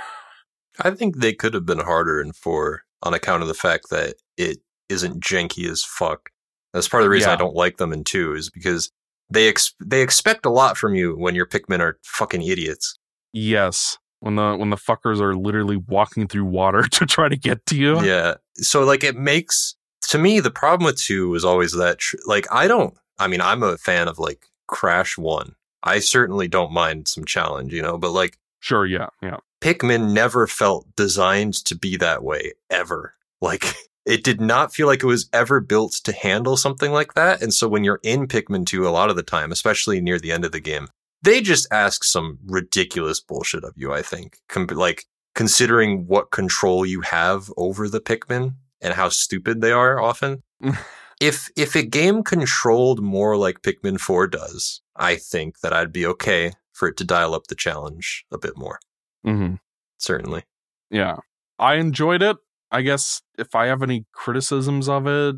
I think they could have been harder in four on account of the fact that it isn't janky as fuck. That's part of the reason
yeah.
I don't like them in two, is because they ex- they expect a lot from you when your Pikmin are fucking idiots.
Yes, when the when the fuckers are literally walking through water to try to get to you.
Yeah, so like it makes, to me, the problem with two was always that tr- like I don't. I mean, I'm a fan of like Crash one. I certainly don't mind some challenge, you know, but like
sure, yeah, yeah.
Pikmin never felt designed to be that way, ever. Like, it did not feel like it was ever built to handle something like that. And so when you're in Pikmin two a lot of the time, especially near the end of the game, they just ask some ridiculous bullshit of you, I think. Com- like, considering what control you have over the Pikmin and how stupid they are often. if if a game controlled more like Pikmin four does, I think that I'd be okay for it to dial up the challenge a bit more.
Mm-hmm.
Certainly.
Yeah. I enjoyed it. I guess if I have any criticisms of it,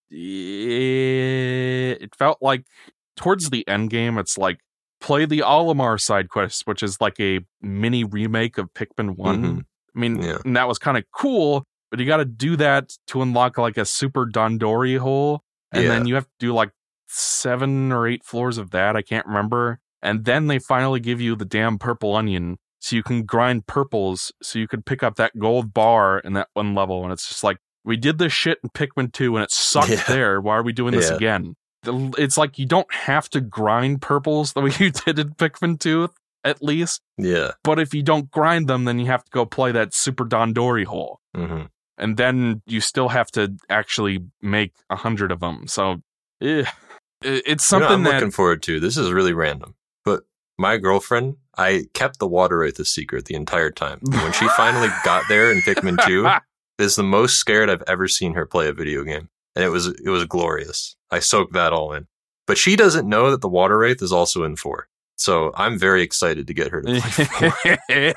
it felt like towards the end game, it's like, play the Olimar side quest, which is like a mini remake of Pikmin one.
Mm-hmm.
I mean,
Yeah.
and that was kind of cool, but you got to do that to unlock like a super Dandori hole. And
Yeah.
then you have to do like seven or eight floors of that. I can't remember. And then they finally give you the damn purple onion. So you can grind purples so you could pick up that gold bar in that one level. And it's just like, we did this shit in Pikmin two and it sucked
Yeah.
there. Why are we doing this
Yeah.
again? It's like you don't have to grind purples the way you did in Pikmin two, at least.
Yeah.
But if you don't grind them, then you have to go play that Super Dandori hole.
Mm-hmm.
And then you still have to actually make a hundred of them. So, eh, it's something
you know, I'm
that...
looking forward to. This is really random. But my girlfriend, I kept the water wraith a secret the entire time. When she finally got there in Pikmin two, is the most scared I've ever seen her play a video game. And it was it was glorious. I soaked that all in. But she doesn't know that the water wraith is also in four. So I'm very excited to get her to play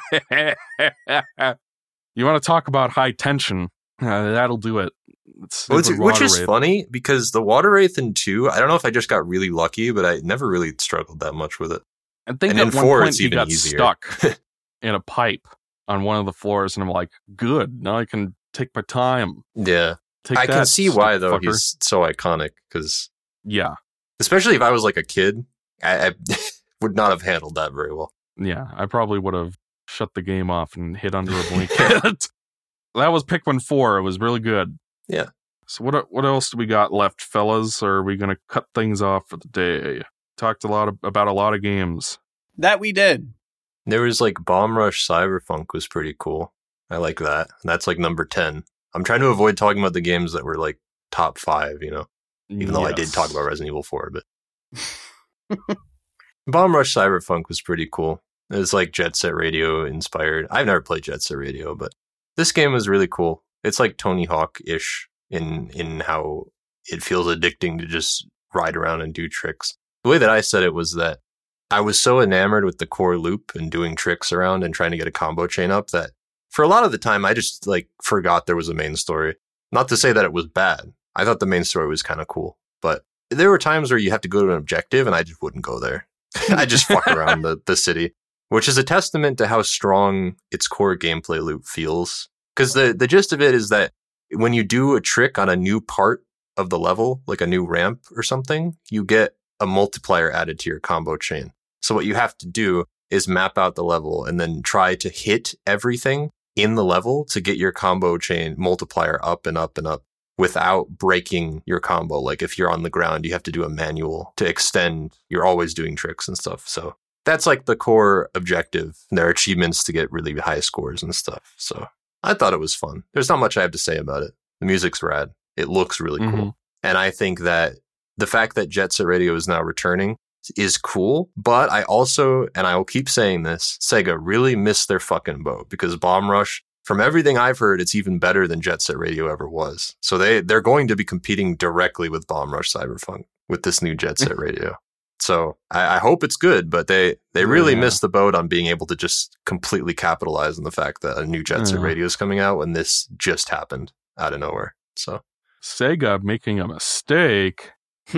four.
You want to talk about high tension? Uh, that'll do it. It's,
Well,
it's
it's-
a
which
water
is
wraith.
funny because the water wraith in two, I don't know if I just got really lucky, but I never really struggled that much with it.
I think
and
at
in
one
four,
point
it's
you
even
got
easier.
stuck in a pipe on one of the floors, and I'm like, good. Now I can take my time.
Yeah.
Take
I can
that,
see why, though,
fucker.
he's so iconic because...
Yeah.
Especially if I was like a kid, I, I would not have handled that very well.
Yeah, I probably would have shut the game off and hid under a blanket. That was Pikmin four. It was really good.
Yeah.
So what what else do we got left, fellas? Or are we going to cut things off for the day? Talked a lot of, about a lot of games.
That we did.
There was like Bomb Rush Cyberpunk was pretty cool. I like that. And that's like number ten. I'm trying to avoid talking about the games that were like top five, you know, even though I did
Yes.
talk about Resident Evil four, but Bomb Rush Cyberpunk was pretty cool. It was like Jet Set Radio inspired. I've never played Jet Set Radio, but this game was really cool. It's like Tony Hawk-ish in in how it feels addicting to just ride around and do tricks. The way that I said it was that I was so enamored with the core loop and doing tricks around and trying to get a combo chain up that for a lot of the time I just like forgot there was a main story. Not to say that it was bad. I thought the main story was kind of cool, but there were times where you have to go to an objective and I just wouldn't go there. I just fuck around the, the city, which is a testament to how strong its core gameplay loop feels. Because the, the gist of it is that when you do a trick on a new part of the level, like a new ramp or something, you get a multiplier added to your combo chain. So what you have to do is map out the level and then try to hit everything in the level to get your combo chain multiplier up and up and up without breaking your combo. Like if you're on the ground, you have to do a manual to extend. You're always doing tricks and stuff. So that's like the core objective. There are achievements to get really high scores and stuff. So I thought it was fun. There's not much I have to say about it. The music's rad. It looks really
Mhm.
cool. And I think that the fact that Jet Set Radio is now returning is cool. But I also, and I will keep saying this, Sega really missed their fucking boat because Bomb Rush, from everything I've heard, it's even better than Jet Set Radio ever was. So they, they're going to be competing directly with Bomb Rush Cyberpunk with this new Jet Set Radio. So I, I hope it's good, but they, they really
Yeah.
missed the boat on being able to just completely capitalize on the fact that a new Jet Set
Yeah.
Radio is coming out when this just happened out of nowhere. So,
Sega making a mistake.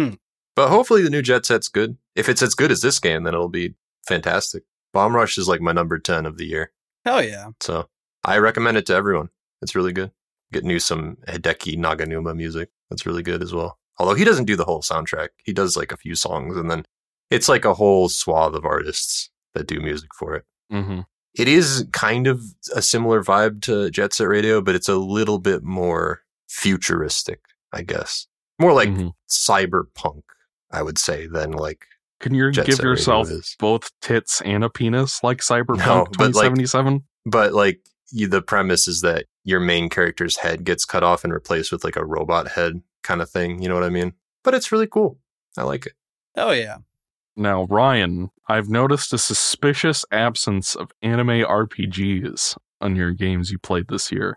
but hopefully the new Jet Set's good. If it's as good as this game, then it'll be fantastic. Bomb Rush is like my number ten of the year.
Hell yeah.
So I recommend it to everyone. It's really good. Get new some Hideki Naganuma music. That's really good as well. Although he doesn't do the whole soundtrack. He does like a few songs and then it's like a whole swath of artists that do music for it.
Mm-hmm.
It is kind of a similar vibe to Jet Set Radio, but it's a little bit more futuristic, I guess. More like
Mhm.
cyberpunk, I would say, than like
Can you
Jet
give
Set Radio
yourself
is.
both tits and a penis like
No,
Cyberpunk
but, like,
twenty seventy-seven?
But like you, the premise is that your main character's head gets cut off and replaced with like a robot head kind of thing. You know what I mean? But it's really cool. I like it.
Oh, yeah.
Now, Ryan, I've noticed a suspicious absence of anime R P Gs on your games you played this year.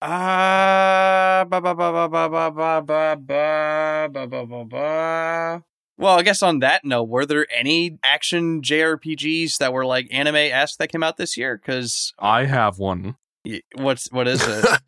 Uh, ba ba ba ba ba ba ba ba ba ba ba ba ba. Well, I guess on that note, were there any action J R P Gs that were like anime-esque that came out this year? Because
I have one.
What's what is it?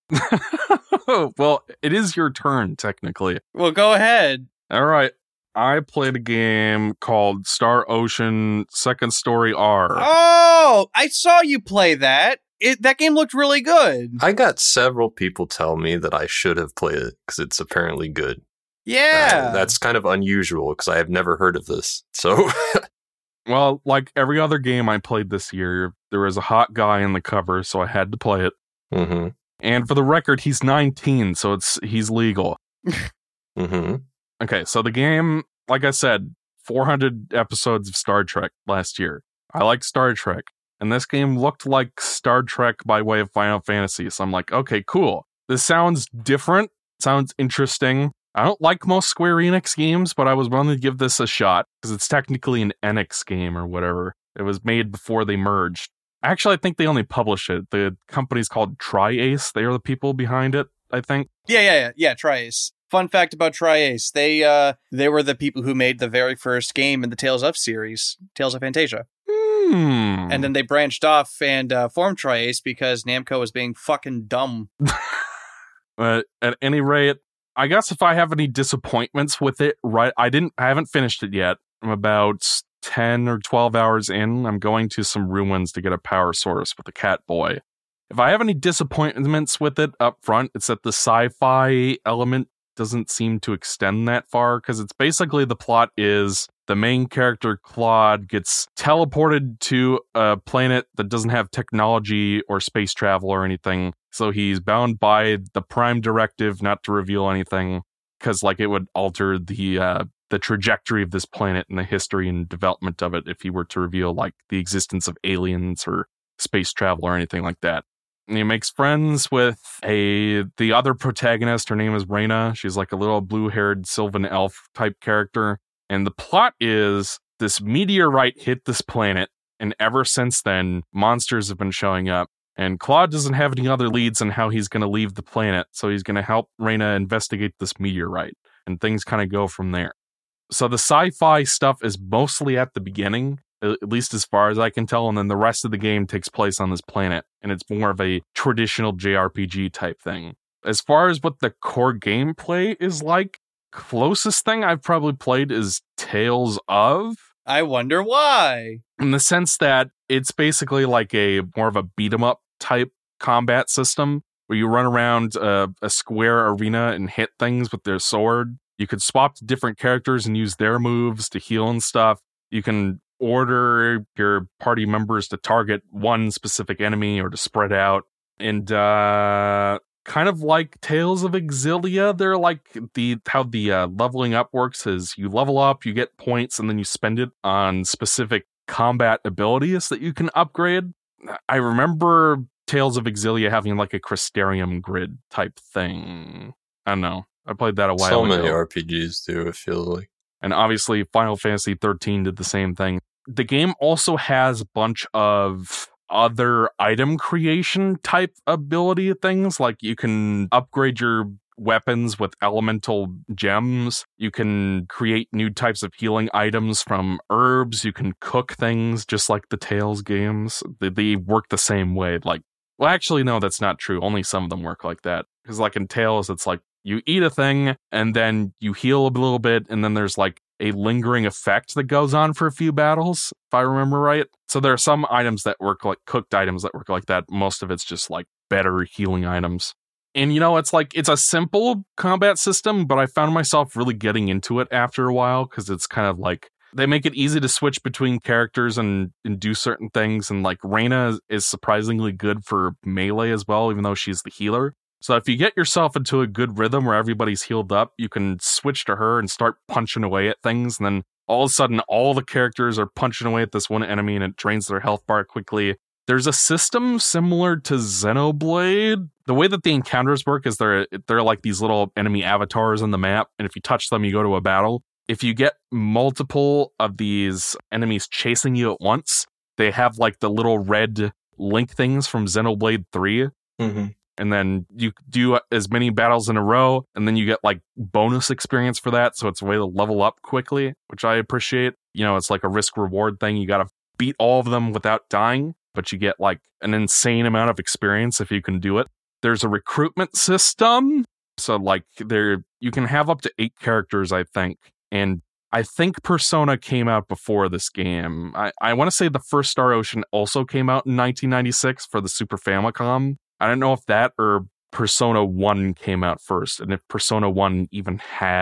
Well, it is your turn, technically.
Well, go ahead.
All right. I played a game called Star Ocean Second Story R.
Oh, I saw you play that. It, that game looked really good.
I got several people tell me that I should have played it because it's apparently good.
Yeah.
Uh, that's kind of unusual because I have never heard of this. So,
well, like every other game I played this year, there was a hot guy in the cover, so I had to play it.
Mm-hmm.
And for the record, he's nineteen, so it's he's legal.
Mm-hmm.
Okay, so the game, like I said, four hundred episodes of Star Trek last year. I like Star Trek. And this game looked like Star Trek by way of Final Fantasy. So I'm like, okay, cool. This sounds different. Sounds interesting. I don't like most Square Enix games, but I was willing to give this a shot because it's technically an Enix game or whatever. It was made before they merged. Actually, I think they only publish it. The company's called Tri-Ace. They are the people behind it, I think.
Yeah, yeah, yeah. Yeah, Tri-Ace. Fun fact about Tri-Ace. They, uh, they were the people who made the very first game in the Tales of series, Tales of Fantasia.
Hmm.
And then they branched off and uh, formed Tri-Ace because Namco was being fucking dumb.
But at any rate, I guess if I have any disappointments with it, right, I didn't, I haven't finished it yet. I'm about ten or twelve hours in. I'm going to some ruins to get a power source with the cat boy. If I have any disappointments with it up front, it's that the sci-fi element doesn't seem to extend that far, because it's basically the plot is the main character, Claude, gets teleported to a planet that doesn't have technology or space travel or anything. So he's bound by the Prime Directive not to reveal anything, because like it would alter the uh, the trajectory of this planet and the history and development of it if he were to reveal like the existence of aliens or space travel or anything like that. And he makes friends with a the other protagonist. Her name is Reyna. She's like a little blue-haired Sylvan elf type character. And the plot is this meteorite hit this planet, and ever since then, monsters have been showing up. And Claude doesn't have any other leads on how he's going to leave the planet, so he's going to help Reyna investigate this meteorite, and things kind of go from there. So the sci-fi stuff is mostly at the beginning, at least as far as I can tell, and then the rest of the game takes place on this planet, and it's more of a traditional J R P G type thing. As far as what the core gameplay is like, closest thing I've probably played is Tales of.
I wonder why.
In the sense that it's basically like a more of a beat 'em up type combat system where you run around a, a square arena and hit things with their sword. You could swap to different characters and use their moves to heal and stuff. You can order your party members to target one specific enemy or to spread out. And uh kind of like Tales of Exilia, they're like the how the uh, leveling up works is you level up, you get points, and then you spend it on specific combat abilities that you can upgrade. I remember Tales of Exilia having like a Crystarium grid type thing. I don't know. I played that a while
so
ago.
So many R P Gs do, it feels like.
And obviously Final Fantasy thirteen did the same thing. The game also has a bunch of other item creation type ability things, like you can upgrade your weapons with elemental gems, you can create new types of healing items from herbs, you can cook things just like the Tales games. They, they work the same way. Like, well, actually, no, that's not true. Only some of them work like that. Because like in Tales, it's like you eat a thing and then you heal a little bit, and then there's like a lingering effect that goes on for a few battles, if I remember right. So there are some items that work like cooked items that work like that. Most of it's just like better healing items. And you know, it's like, it's a simple combat system, but I found myself really getting into it after a while because it's kind of like, they make it easy to switch between characters and, and do certain things. And like Reyna is surprisingly good for melee as well, even though she's the healer. So if you get yourself into a good rhythm where everybody's healed up, you can switch to her and start punching away at things. And then all of a sudden, all the characters are punching away at this one enemy and it drains their health bar quickly. There's a system similar to Xenoblade. The way that the encounters work is they're, they're like these little enemy avatars on the map, and if you touch them, you go to a battle. If you get multiple of these enemies chasing you at once, they have like the little red link things from Xenoblade three.
Mm-hmm.
And then you do as many battles in a row, and then you get like bonus experience for that. So it's a way to level up quickly, which I appreciate. You know, it's like a risk reward thing. You got to beat all of them without dying, but you get like an insane amount of experience if you can do it. There's a recruitment system. So like there, you can have up to eight characters, I think. And I think Persona came out before this game. I, I want to say the first Star Ocean also came out in nineteen ninety-six for the Super Famicom. I don't know if that or Persona one came out first, and if Persona one even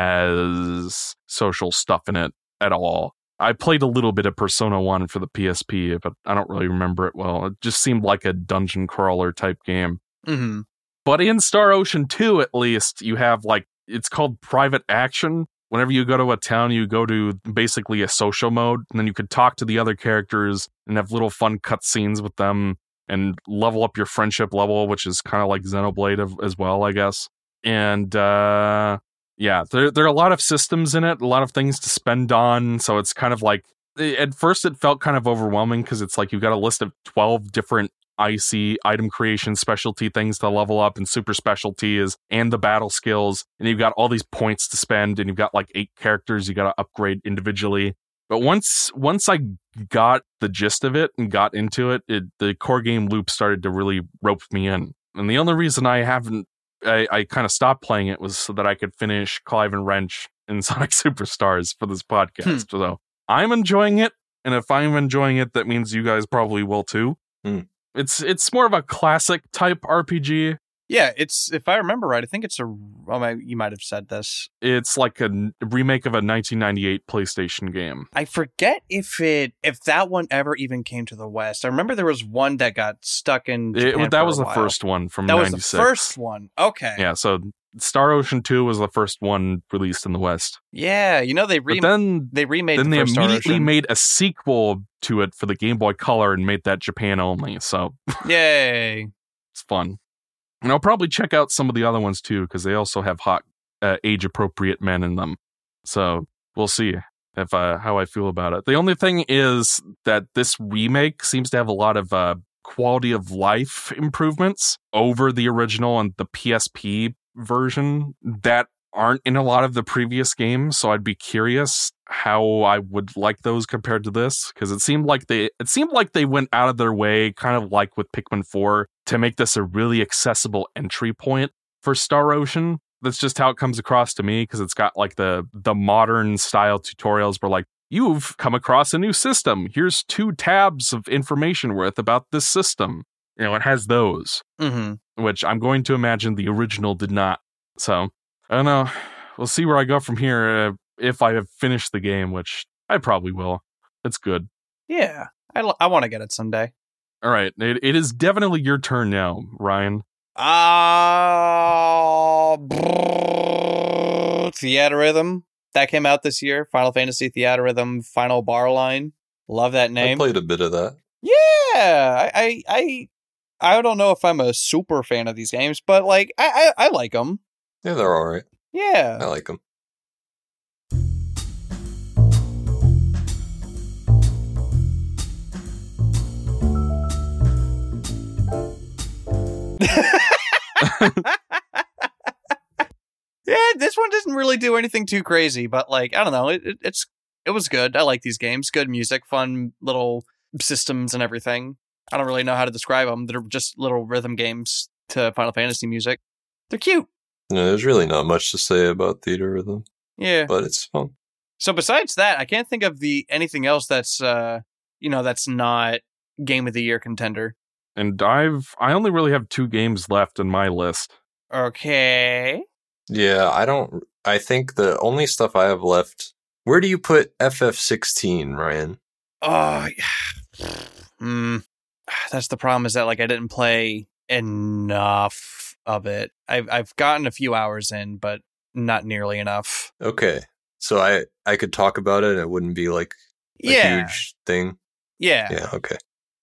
has social stuff in it at all. I played a little bit of Persona one for the P S P, but I don't really remember it well. It just seemed like a dungeon crawler type game.
Mm-hmm.
But in Star Ocean two, at least, you have like, it's called private action. Whenever you go to a town, you go to basically a social mode, and then you could talk to the other characters and have little fun cutscenes with them and level up your friendship level, which is kind of like Xenoblade as well, I guess. And uh, yeah, there, there are a lot of systems in it, a lot of things to spend on. So it's kind of like, at first it felt kind of overwhelming because it's like you've got a list of twelve different I C item creation specialty things to level up and super specialties and the battle skills. And you've got all these points to spend, and you've got like eight characters you got to upgrade individually. But once once I got the gist of it and got into it, it, the core game loop started to really rope me in. And the only reason I haven't, I, I kind of stopped playing it was so that I could finish Clive and Wrench and Sonic Superstars for this podcast. Hmm. So I'm enjoying it, and if I'm enjoying it, that means you guys probably will too.
Hmm.
It's it's more of a classic type R P G.
Yeah, it's, if I remember right, I think it's a, well, you might have said this.
It's like a remake of a nineteen ninety-eight PlayStation game.
I forget if it, if that one ever even came to the West. I remember there was one that got stuck in Japan
it, That
for
was
a
the
while.
first one from
that
ninety-six.
That was the first one. Okay.
Yeah, so Star Ocean two was the first one released in the West.
Yeah, you know, they, re-
but then,
they remade
then
the
they
first Star
immediately
Ocean.
made a sequel to it for the Game Boy Color and made that Japan only. So
yay.
It's fun. And I'll probably check out some of the other ones too, because they also have hot, uh, age-appropriate men in them. So we'll see if uh, how I feel about it. The only thing is that this remake seems to have a lot of uh, quality of life improvements over the original and the P S P version that aren't in a lot of the previous games. So I'd be curious how I would like those compared to this, because it seemed like they it seemed like they went out of their way, kind of like with Pikmin four, to make this a really accessible entry point for Star Ocean. That's just how it comes across to me, because it's got like the the modern style tutorials where like, you've come across a new system. Here's two tabs of information worth about this system. You know, it has those,
mm-hmm.
which I'm going to imagine the original did not. So I don't know. We'll see where I go from here uh, if I have finished the game, which I probably will. It's good.
Yeah, I, l- I want to get it someday.
All right. It, it is definitely your turn now, Ryan.
Uh, Theatrhythm. That came out this year. Final Fantasy Theatrhythm Final Bar Line. Love that name.
I played a bit of that.
Yeah. I, I, I, I don't know if I'm a super fan of these games, but like, I, I, I like them.
Yeah, they're all right.
Yeah.
I like them.
Yeah, this one doesn't really do anything too crazy, but like, I don't know, it, it it's it was good. I like these games. Good music, fun little systems and everything. I don't really know how to describe them. They're just little rhythm games to Final Fantasy music. They're cute.
No, there's really not much to say about Theatrhythm.
Yeah.
But it's fun.
So besides that, I can't think of the anything else that's uh you know, that's not Game of the Year contender.
And I've I only really have two games left in my list.
Okay.
Yeah, I don't I think the only stuff I have left. Where do you put F F sixteen, Ryan?
Oh, mm, that's the problem, is that like I didn't play enough of it. I've I've gotten a few hours in, but not nearly enough.
Okay. So I, I could talk about it and it wouldn't be like a
yeah.
huge thing.
Yeah.
Yeah, okay.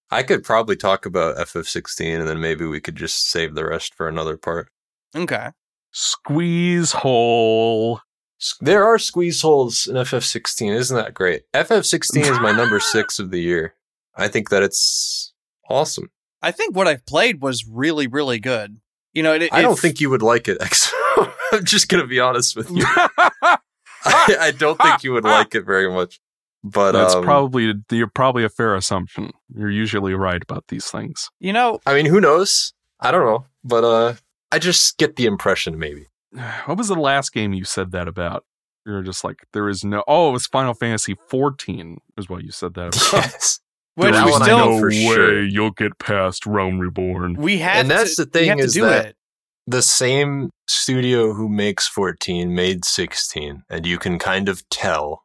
I could probably talk about F F sixteen, and then maybe we could just save the rest for another part.
Okay.
Squeeze hole.
There are squeeze holes in F F sixteen. Isn't that great? F F sixteen is my number six of the year. I think that it's awesome.
I think what I've played was really, really good. You know, it,
I don't
if,
think you would like it, X O. I'm just going to be honest with you. I, I don't think you would like it very much. But
that's
um,
probably you're probably a fair assumption. You're usually right about these things.
You know,
I mean, who knows? I don't know, but uh, I just get the impression maybe.
What was the last game you said that about? You're just like, there is no. Oh, it was Final Fantasy fourteen. Is what you said that about.
Yes,
which
that
we
one I
still
know for
way
sure.
You'll get past Realm Reborn.
we have.
And that's
to,
the thing
we have
is
to do
that
it.
the same studio who makes fourteen made sixteen, and you can kind of tell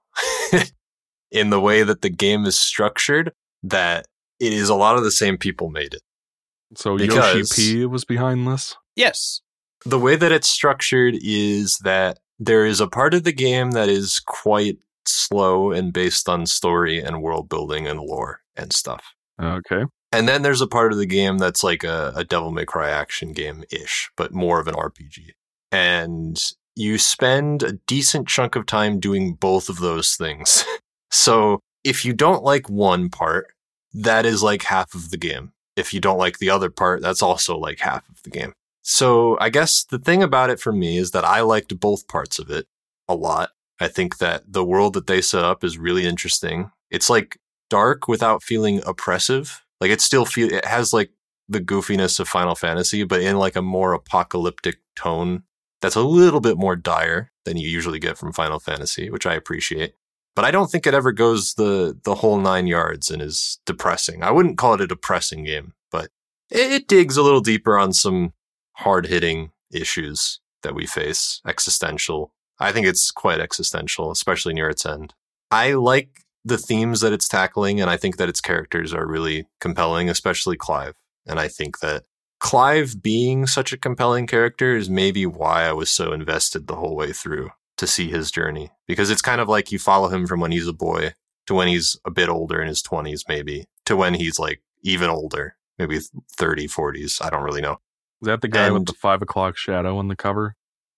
in the way that the game is structured that it is a lot of the same people made it.
So
Because-
Yoshi P was behind this.
Yes.
The way that it's structured is that there is a part of the game that is quite slow and based on story and world building and lore and stuff.
Okay.
And then there's a part of the game that's like a, a Devil May Cry action game-ish, but more of an R P G. And you spend a decent chunk of time doing both of those things. So if you don't like one part, that is like half of the game. If you don't like the other part, that's also like half of the game. So I guess the thing about it for me is that I liked both parts of it a lot. I think that the world that they set up is really interesting. It's like dark without feeling oppressive. Like it still feel it has like the goofiness of Final Fantasy, but in like a more apocalyptic tone that's a little bit more dire than you usually get from Final Fantasy, which I appreciate. But I don't think it ever goes the the whole nine yards and is depressing. I wouldn't call it a depressing game, but it, it digs a little deeper on some hard-hitting issues that we face, existential. I think it's quite existential, especially near its end. I like the themes that it's tackling, and I think that its characters are really compelling, especially Clive. And I think that Clive being such a compelling character is maybe why I was so invested the whole way through to see his journey. Because it's kind of like you follow him from when he's a boy to when he's a bit older in his twenties, maybe, to when he's like even older, maybe thirty, forties. I don't really know.
Is that the guy
And-
with the five o'clock shadow on the cover?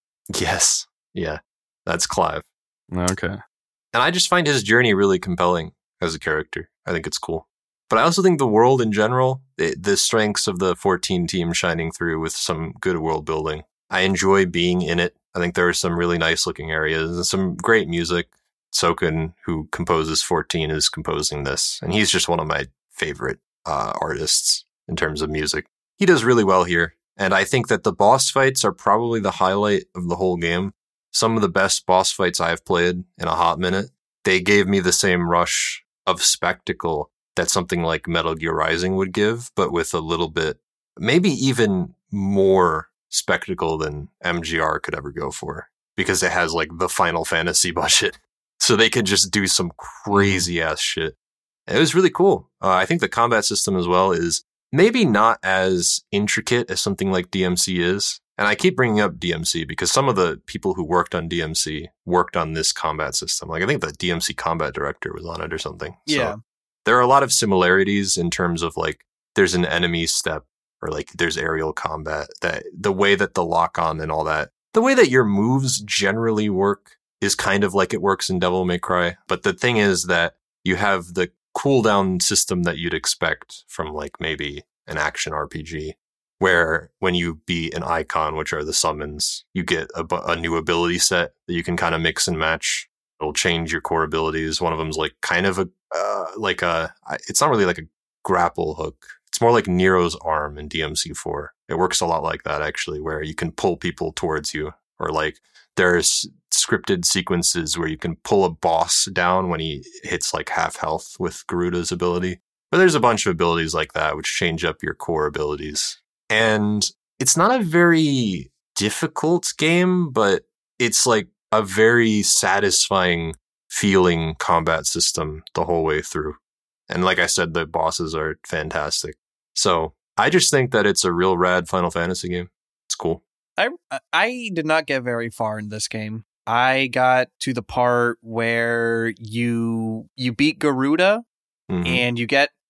Yes. Yeah. That's Clive.
Okay.
And I just find his journey really compelling as a character. I think it's cool. But I also think the world in general, it, the strengths of the fourteen team shining through with some good world building. I enjoy being in it. I think there are some really nice looking areas and some great music. Soken, who composes fourteen, is composing this. And he's just one of my favorite uh, artists in terms of music. He does really well here. And I think that the boss fights are probably the highlight of the whole game. Some of the best boss fights I've played in a hot minute. They gave me the same rush of spectacle that something like Metal Gear Rising would give, but with a little bit, maybe even more spectacle than M G R could ever go for, because it has like the Final Fantasy budget. So they could just do some crazy ass shit. It was really cool. Uh, I think the combat system as well is maybe not as intricate as something like D M C is. And I keep bringing up D M C because some of the people who worked on D M C worked on this combat system. Like I think the D M C combat director was on it or something.
Yeah.
So there are a lot of similarities in terms of like there's an enemy step or like there's aerial combat, that the way that the lock on and all that, the way that your moves generally work is kind of like it works in Devil May Cry. But the thing is that you have the cooldown system that you'd expect from like maybe an action R P G, where when you beat an icon, which are the summons, you get a, bu- a new ability set that you can kind of mix and match. It'll change your core abilities. One of them's like kind of a, uh, like a, it's not really like a grapple hook. It's more like Nero's arm in D M C four. It works a lot like that, actually, where you can pull people towards you, or like there's scripted sequences where you can pull a boss down when he hits like half health with Garuda's ability. But there's a bunch of abilities like that which change up your core abilities. And it's not a very difficult game, but it's like a very satisfying feeling combat system the whole way through. And like I said, the bosses are fantastic. So I just think that it's a real rad Final Fantasy game. It's cool.
I I did not get very far in this game. I got to the part where you you beat Garuda
Mhm.
and you get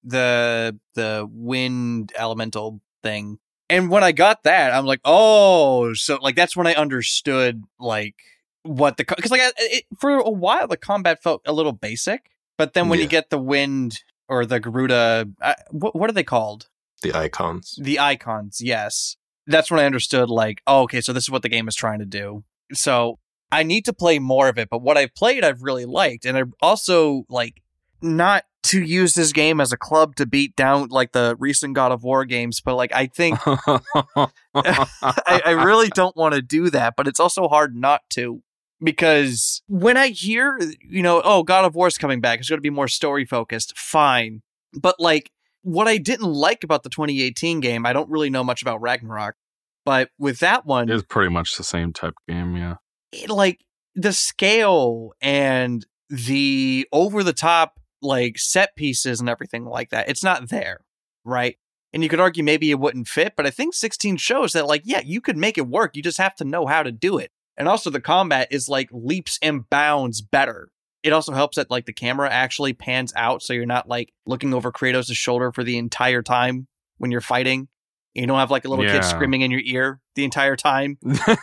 the the wind elemental thing. And when I got that, I'm like, oh, so like that's when I understood like what the because like it, for a while the combat felt a little basic, but then when yeah. you get the wind or the Garuda, uh, what what are they called?
The icons.
The icons, yes. That's when I understood like, oh, okay, so this is what the game is trying to do. So I need to play more of it, but what I've played, I've really liked, and I also like not to use this game as a club to beat down like the recent God of War games, but like I think I, I really don't want to do that, but it's also hard not to, because when I hear, you know, oh, God of War's coming back, it's going to be more story focused, fine. But like what I didn't like about the twenty eighteen game, I don't really know much about Ragnarok, but with that one,
it's pretty much the same type of game, yeah.
It, like the scale and the over the top like set pieces and everything like that, it's not there, right? And you could argue maybe it wouldn't fit, but I think sixteen shows that like, yeah, you could make it work. You just have to know how to do it. And also the combat is like leaps and bounds better. It also helps that like the camera actually pans out, so you're not like looking over Kratos' shoulder for the entire time when you're fighting. You don't have like a little
yeah.
kid screaming in your ear the entire time.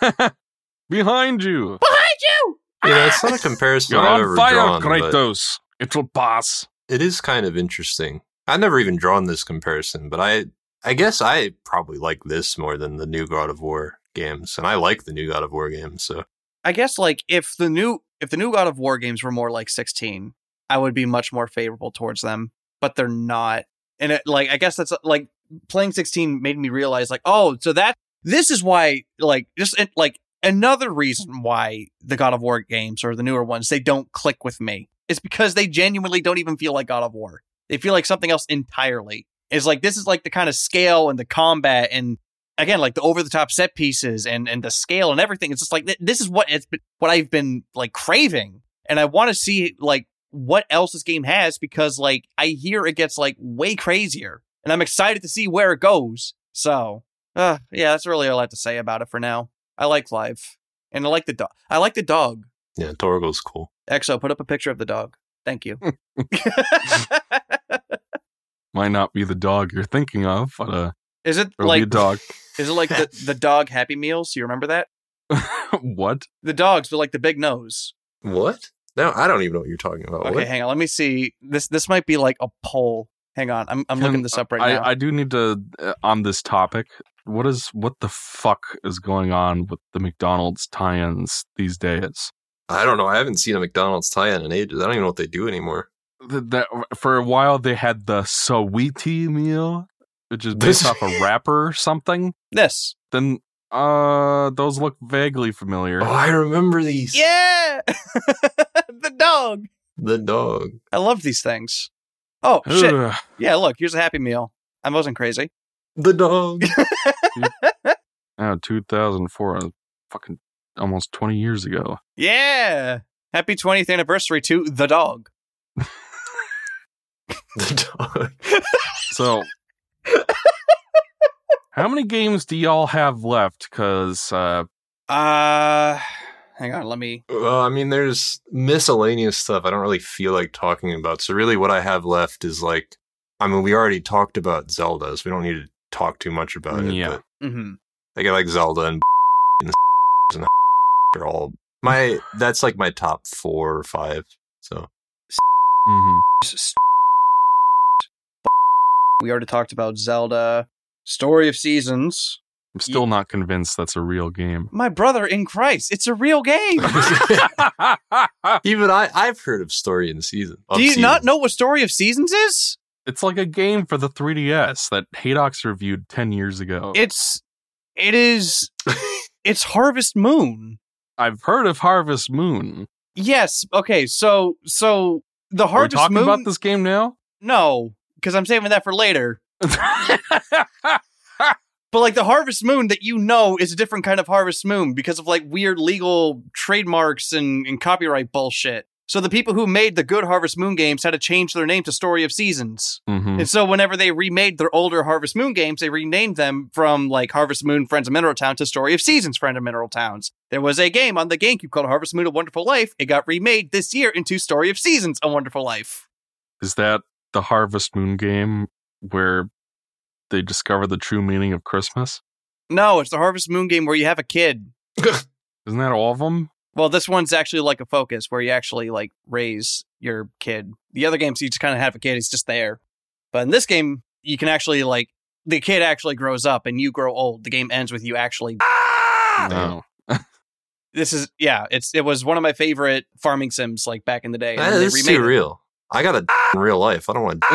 Behind you!
Behind you!
Yeah, it's not a comparison
You're
I've
on
ever
fire,
drawn.
Kratos. It'll pass.
It is kind of interesting. I've never even drawn this comparison, but I I guess I probably like this more than the new God of War games, and I like the new God of War games, so
I guess like if the new if the new God of War games were more like sixteen, I would be much more favorable towards them, but they're not. And it, like I guess that's like playing sixteen made me realize like, oh, so that this is why like just like another reason why the God of War games or the newer ones, they don't click with me. It's because they genuinely don't even feel like God of War. They feel like something else entirely. It's like, this is like the kind of scale and the combat and again, like the over the top set pieces and, and the scale and everything. It's just like, th- this is what it's been, what I've been like craving. And I want to see like what else this game has, because like I hear it gets like way crazier and I'm excited to see where it goes. So uh, yeah, that's really all I have to say about it for now. I like Live and I like the dog. I like the dog.
Yeah, Torgo's cool.
Exo, put up a picture of the dog. Thank you.
Might not be the dog you're thinking of, but uh,
is it
it'll
like
be a dog?
Is it like the, the dog Happy Meals? You remember that?
What?
The dogs with like the big nose.
What? No, I don't even know what you're talking about.
Okay,
what?
hang on. Let me see. This this might be like a poll. Hang on. I'm I'm
Can,
looking this up right
I,
now.
I do need to uh, on this topic. What is what the fuck is going on with the McDonald's tie-ins these days?
I don't know. I haven't seen a McDonald's tie-in in ages. I don't even know what they do anymore.
The, the, for a while, they had the Saweetie meal, which is based off a rapper or something.
This.
Then, uh, those look vaguely familiar.
Oh, I remember these.
Yeah! The dog.
The dog.
I love these things. Oh, shit.
Ugh.
Yeah, look. Here's a Happy Meal. I wasn't crazy.
The dog.
Oh, two thousand four, fucking almost twenty years ago.
Yeah! Happy twentieth anniversary to The Dog.
The dog.
So, how many games do y'all have left? Because, uh...
Uh... Hang on, let me...
Well, I mean, there's miscellaneous stuff I don't really feel like talking about. So really what I have left is like... I mean, we already talked about Zelda, so we don't need to talk too much about it.
Yeah.
But
Mm-hmm.
I get like Zelda and and and are all... My... That's like my top four or five, so...
Mm-hmm.
We already talked about Zelda. Story of Seasons.
I'm still not convinced that's a real game.
My brother in Christ, it's a real game.
Even I, I've heard of Story in Season.
Do you not know what Story of Seasons is?
It's like a game for the three D S that Haydox reviewed ten years ago.
It's, it is, it's Harvest Moon.
I've heard of Harvest Moon.
Yes. Okay. So, so the Harvest
Are we talking
Moon.
about this game now?
No, because I'm saving that for later. But like the Harvest Moon that you know is a different kind of Harvest Moon because of like weird legal trademarks and, and copyright bullshit. So the people who made the good Harvest Moon games had to change their name to Story of Seasons.
Mm-hmm.
And so whenever they remade their older Harvest Moon games, they renamed them from like Harvest Moon Friends of Mineral Town to Story of Seasons Friend of Mineral Towns. There was a game on the GameCube called Harvest Moon A Wonderful Life. It got remade this year into Story of Seasons A Wonderful Life.
Is that the Harvest Moon game where they discover the true meaning of Christmas?
No, it's the Harvest Moon game where you have a kid.
Isn't that all of them?
Well, this one's actually like a focus where you actually like raise your kid. The other games, you just kind of have a kid. He's just there. But in this game, you can actually like, the kid actually grows up and you grow old. The game ends with you actually.
No.
This is, yeah, it's it was one of my favorite farming sims like back in the day.
That is too real. I got a in real life. I don't want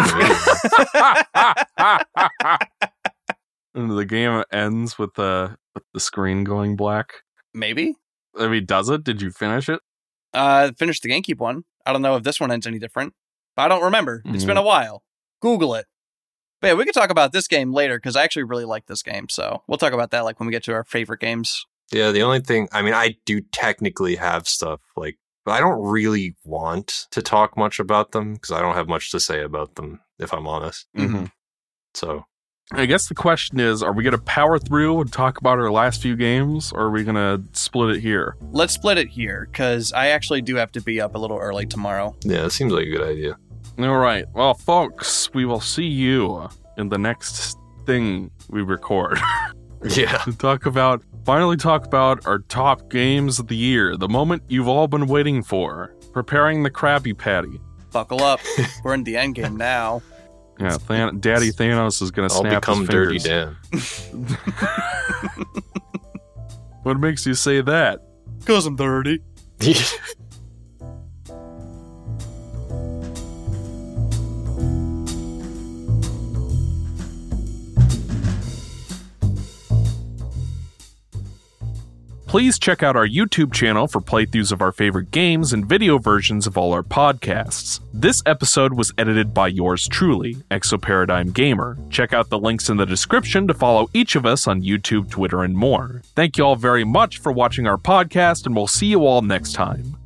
to.
And the game ends with the with the screen going black.
Maybe.
I mean, does it? Did you finish it?
Uh, finished the GameCube one. I don't know if this one ends any different. But I don't remember. It's
Mm.
been a while. Google it. But yeah, we can talk about this game later because I actually really like this game. So we'll talk about that like when we get to our favorite games.
Yeah, the only thing, I mean, I do technically have stuff like, but I don't really want to talk much about them because I don't have much to say about them, if I'm honest.
Mm-hmm.
So
I guess the question is, are we going to power through and talk about our last few games, or are we going to split it here?
Let's split it here because I actually do have to be up a little early tomorrow.
yeah, it seems like a good idea.
All right. Well, folks, we will see you in the next thing we record.
Yeah.
to talk about, finally talk about our top games of the year, the moment you've all been waiting for, preparing the Krabby Patty.
Buckle up. We're in the end game now.
Yeah, Than- Daddy Thanos is going to
I'll
snap
become
his
Dirty
fingers.
Dan.
What makes you say that?
Because I'm dirty.
Please check out our YouTube channel for playthroughs of our favorite games and video versions of all our podcasts. This episode was edited by yours truly, Exoparadigm Gamer. Check out the links in the description to follow each of us on YouTube, Twitter, and more. Thank you all very much for watching our podcast, and we'll see you all next time.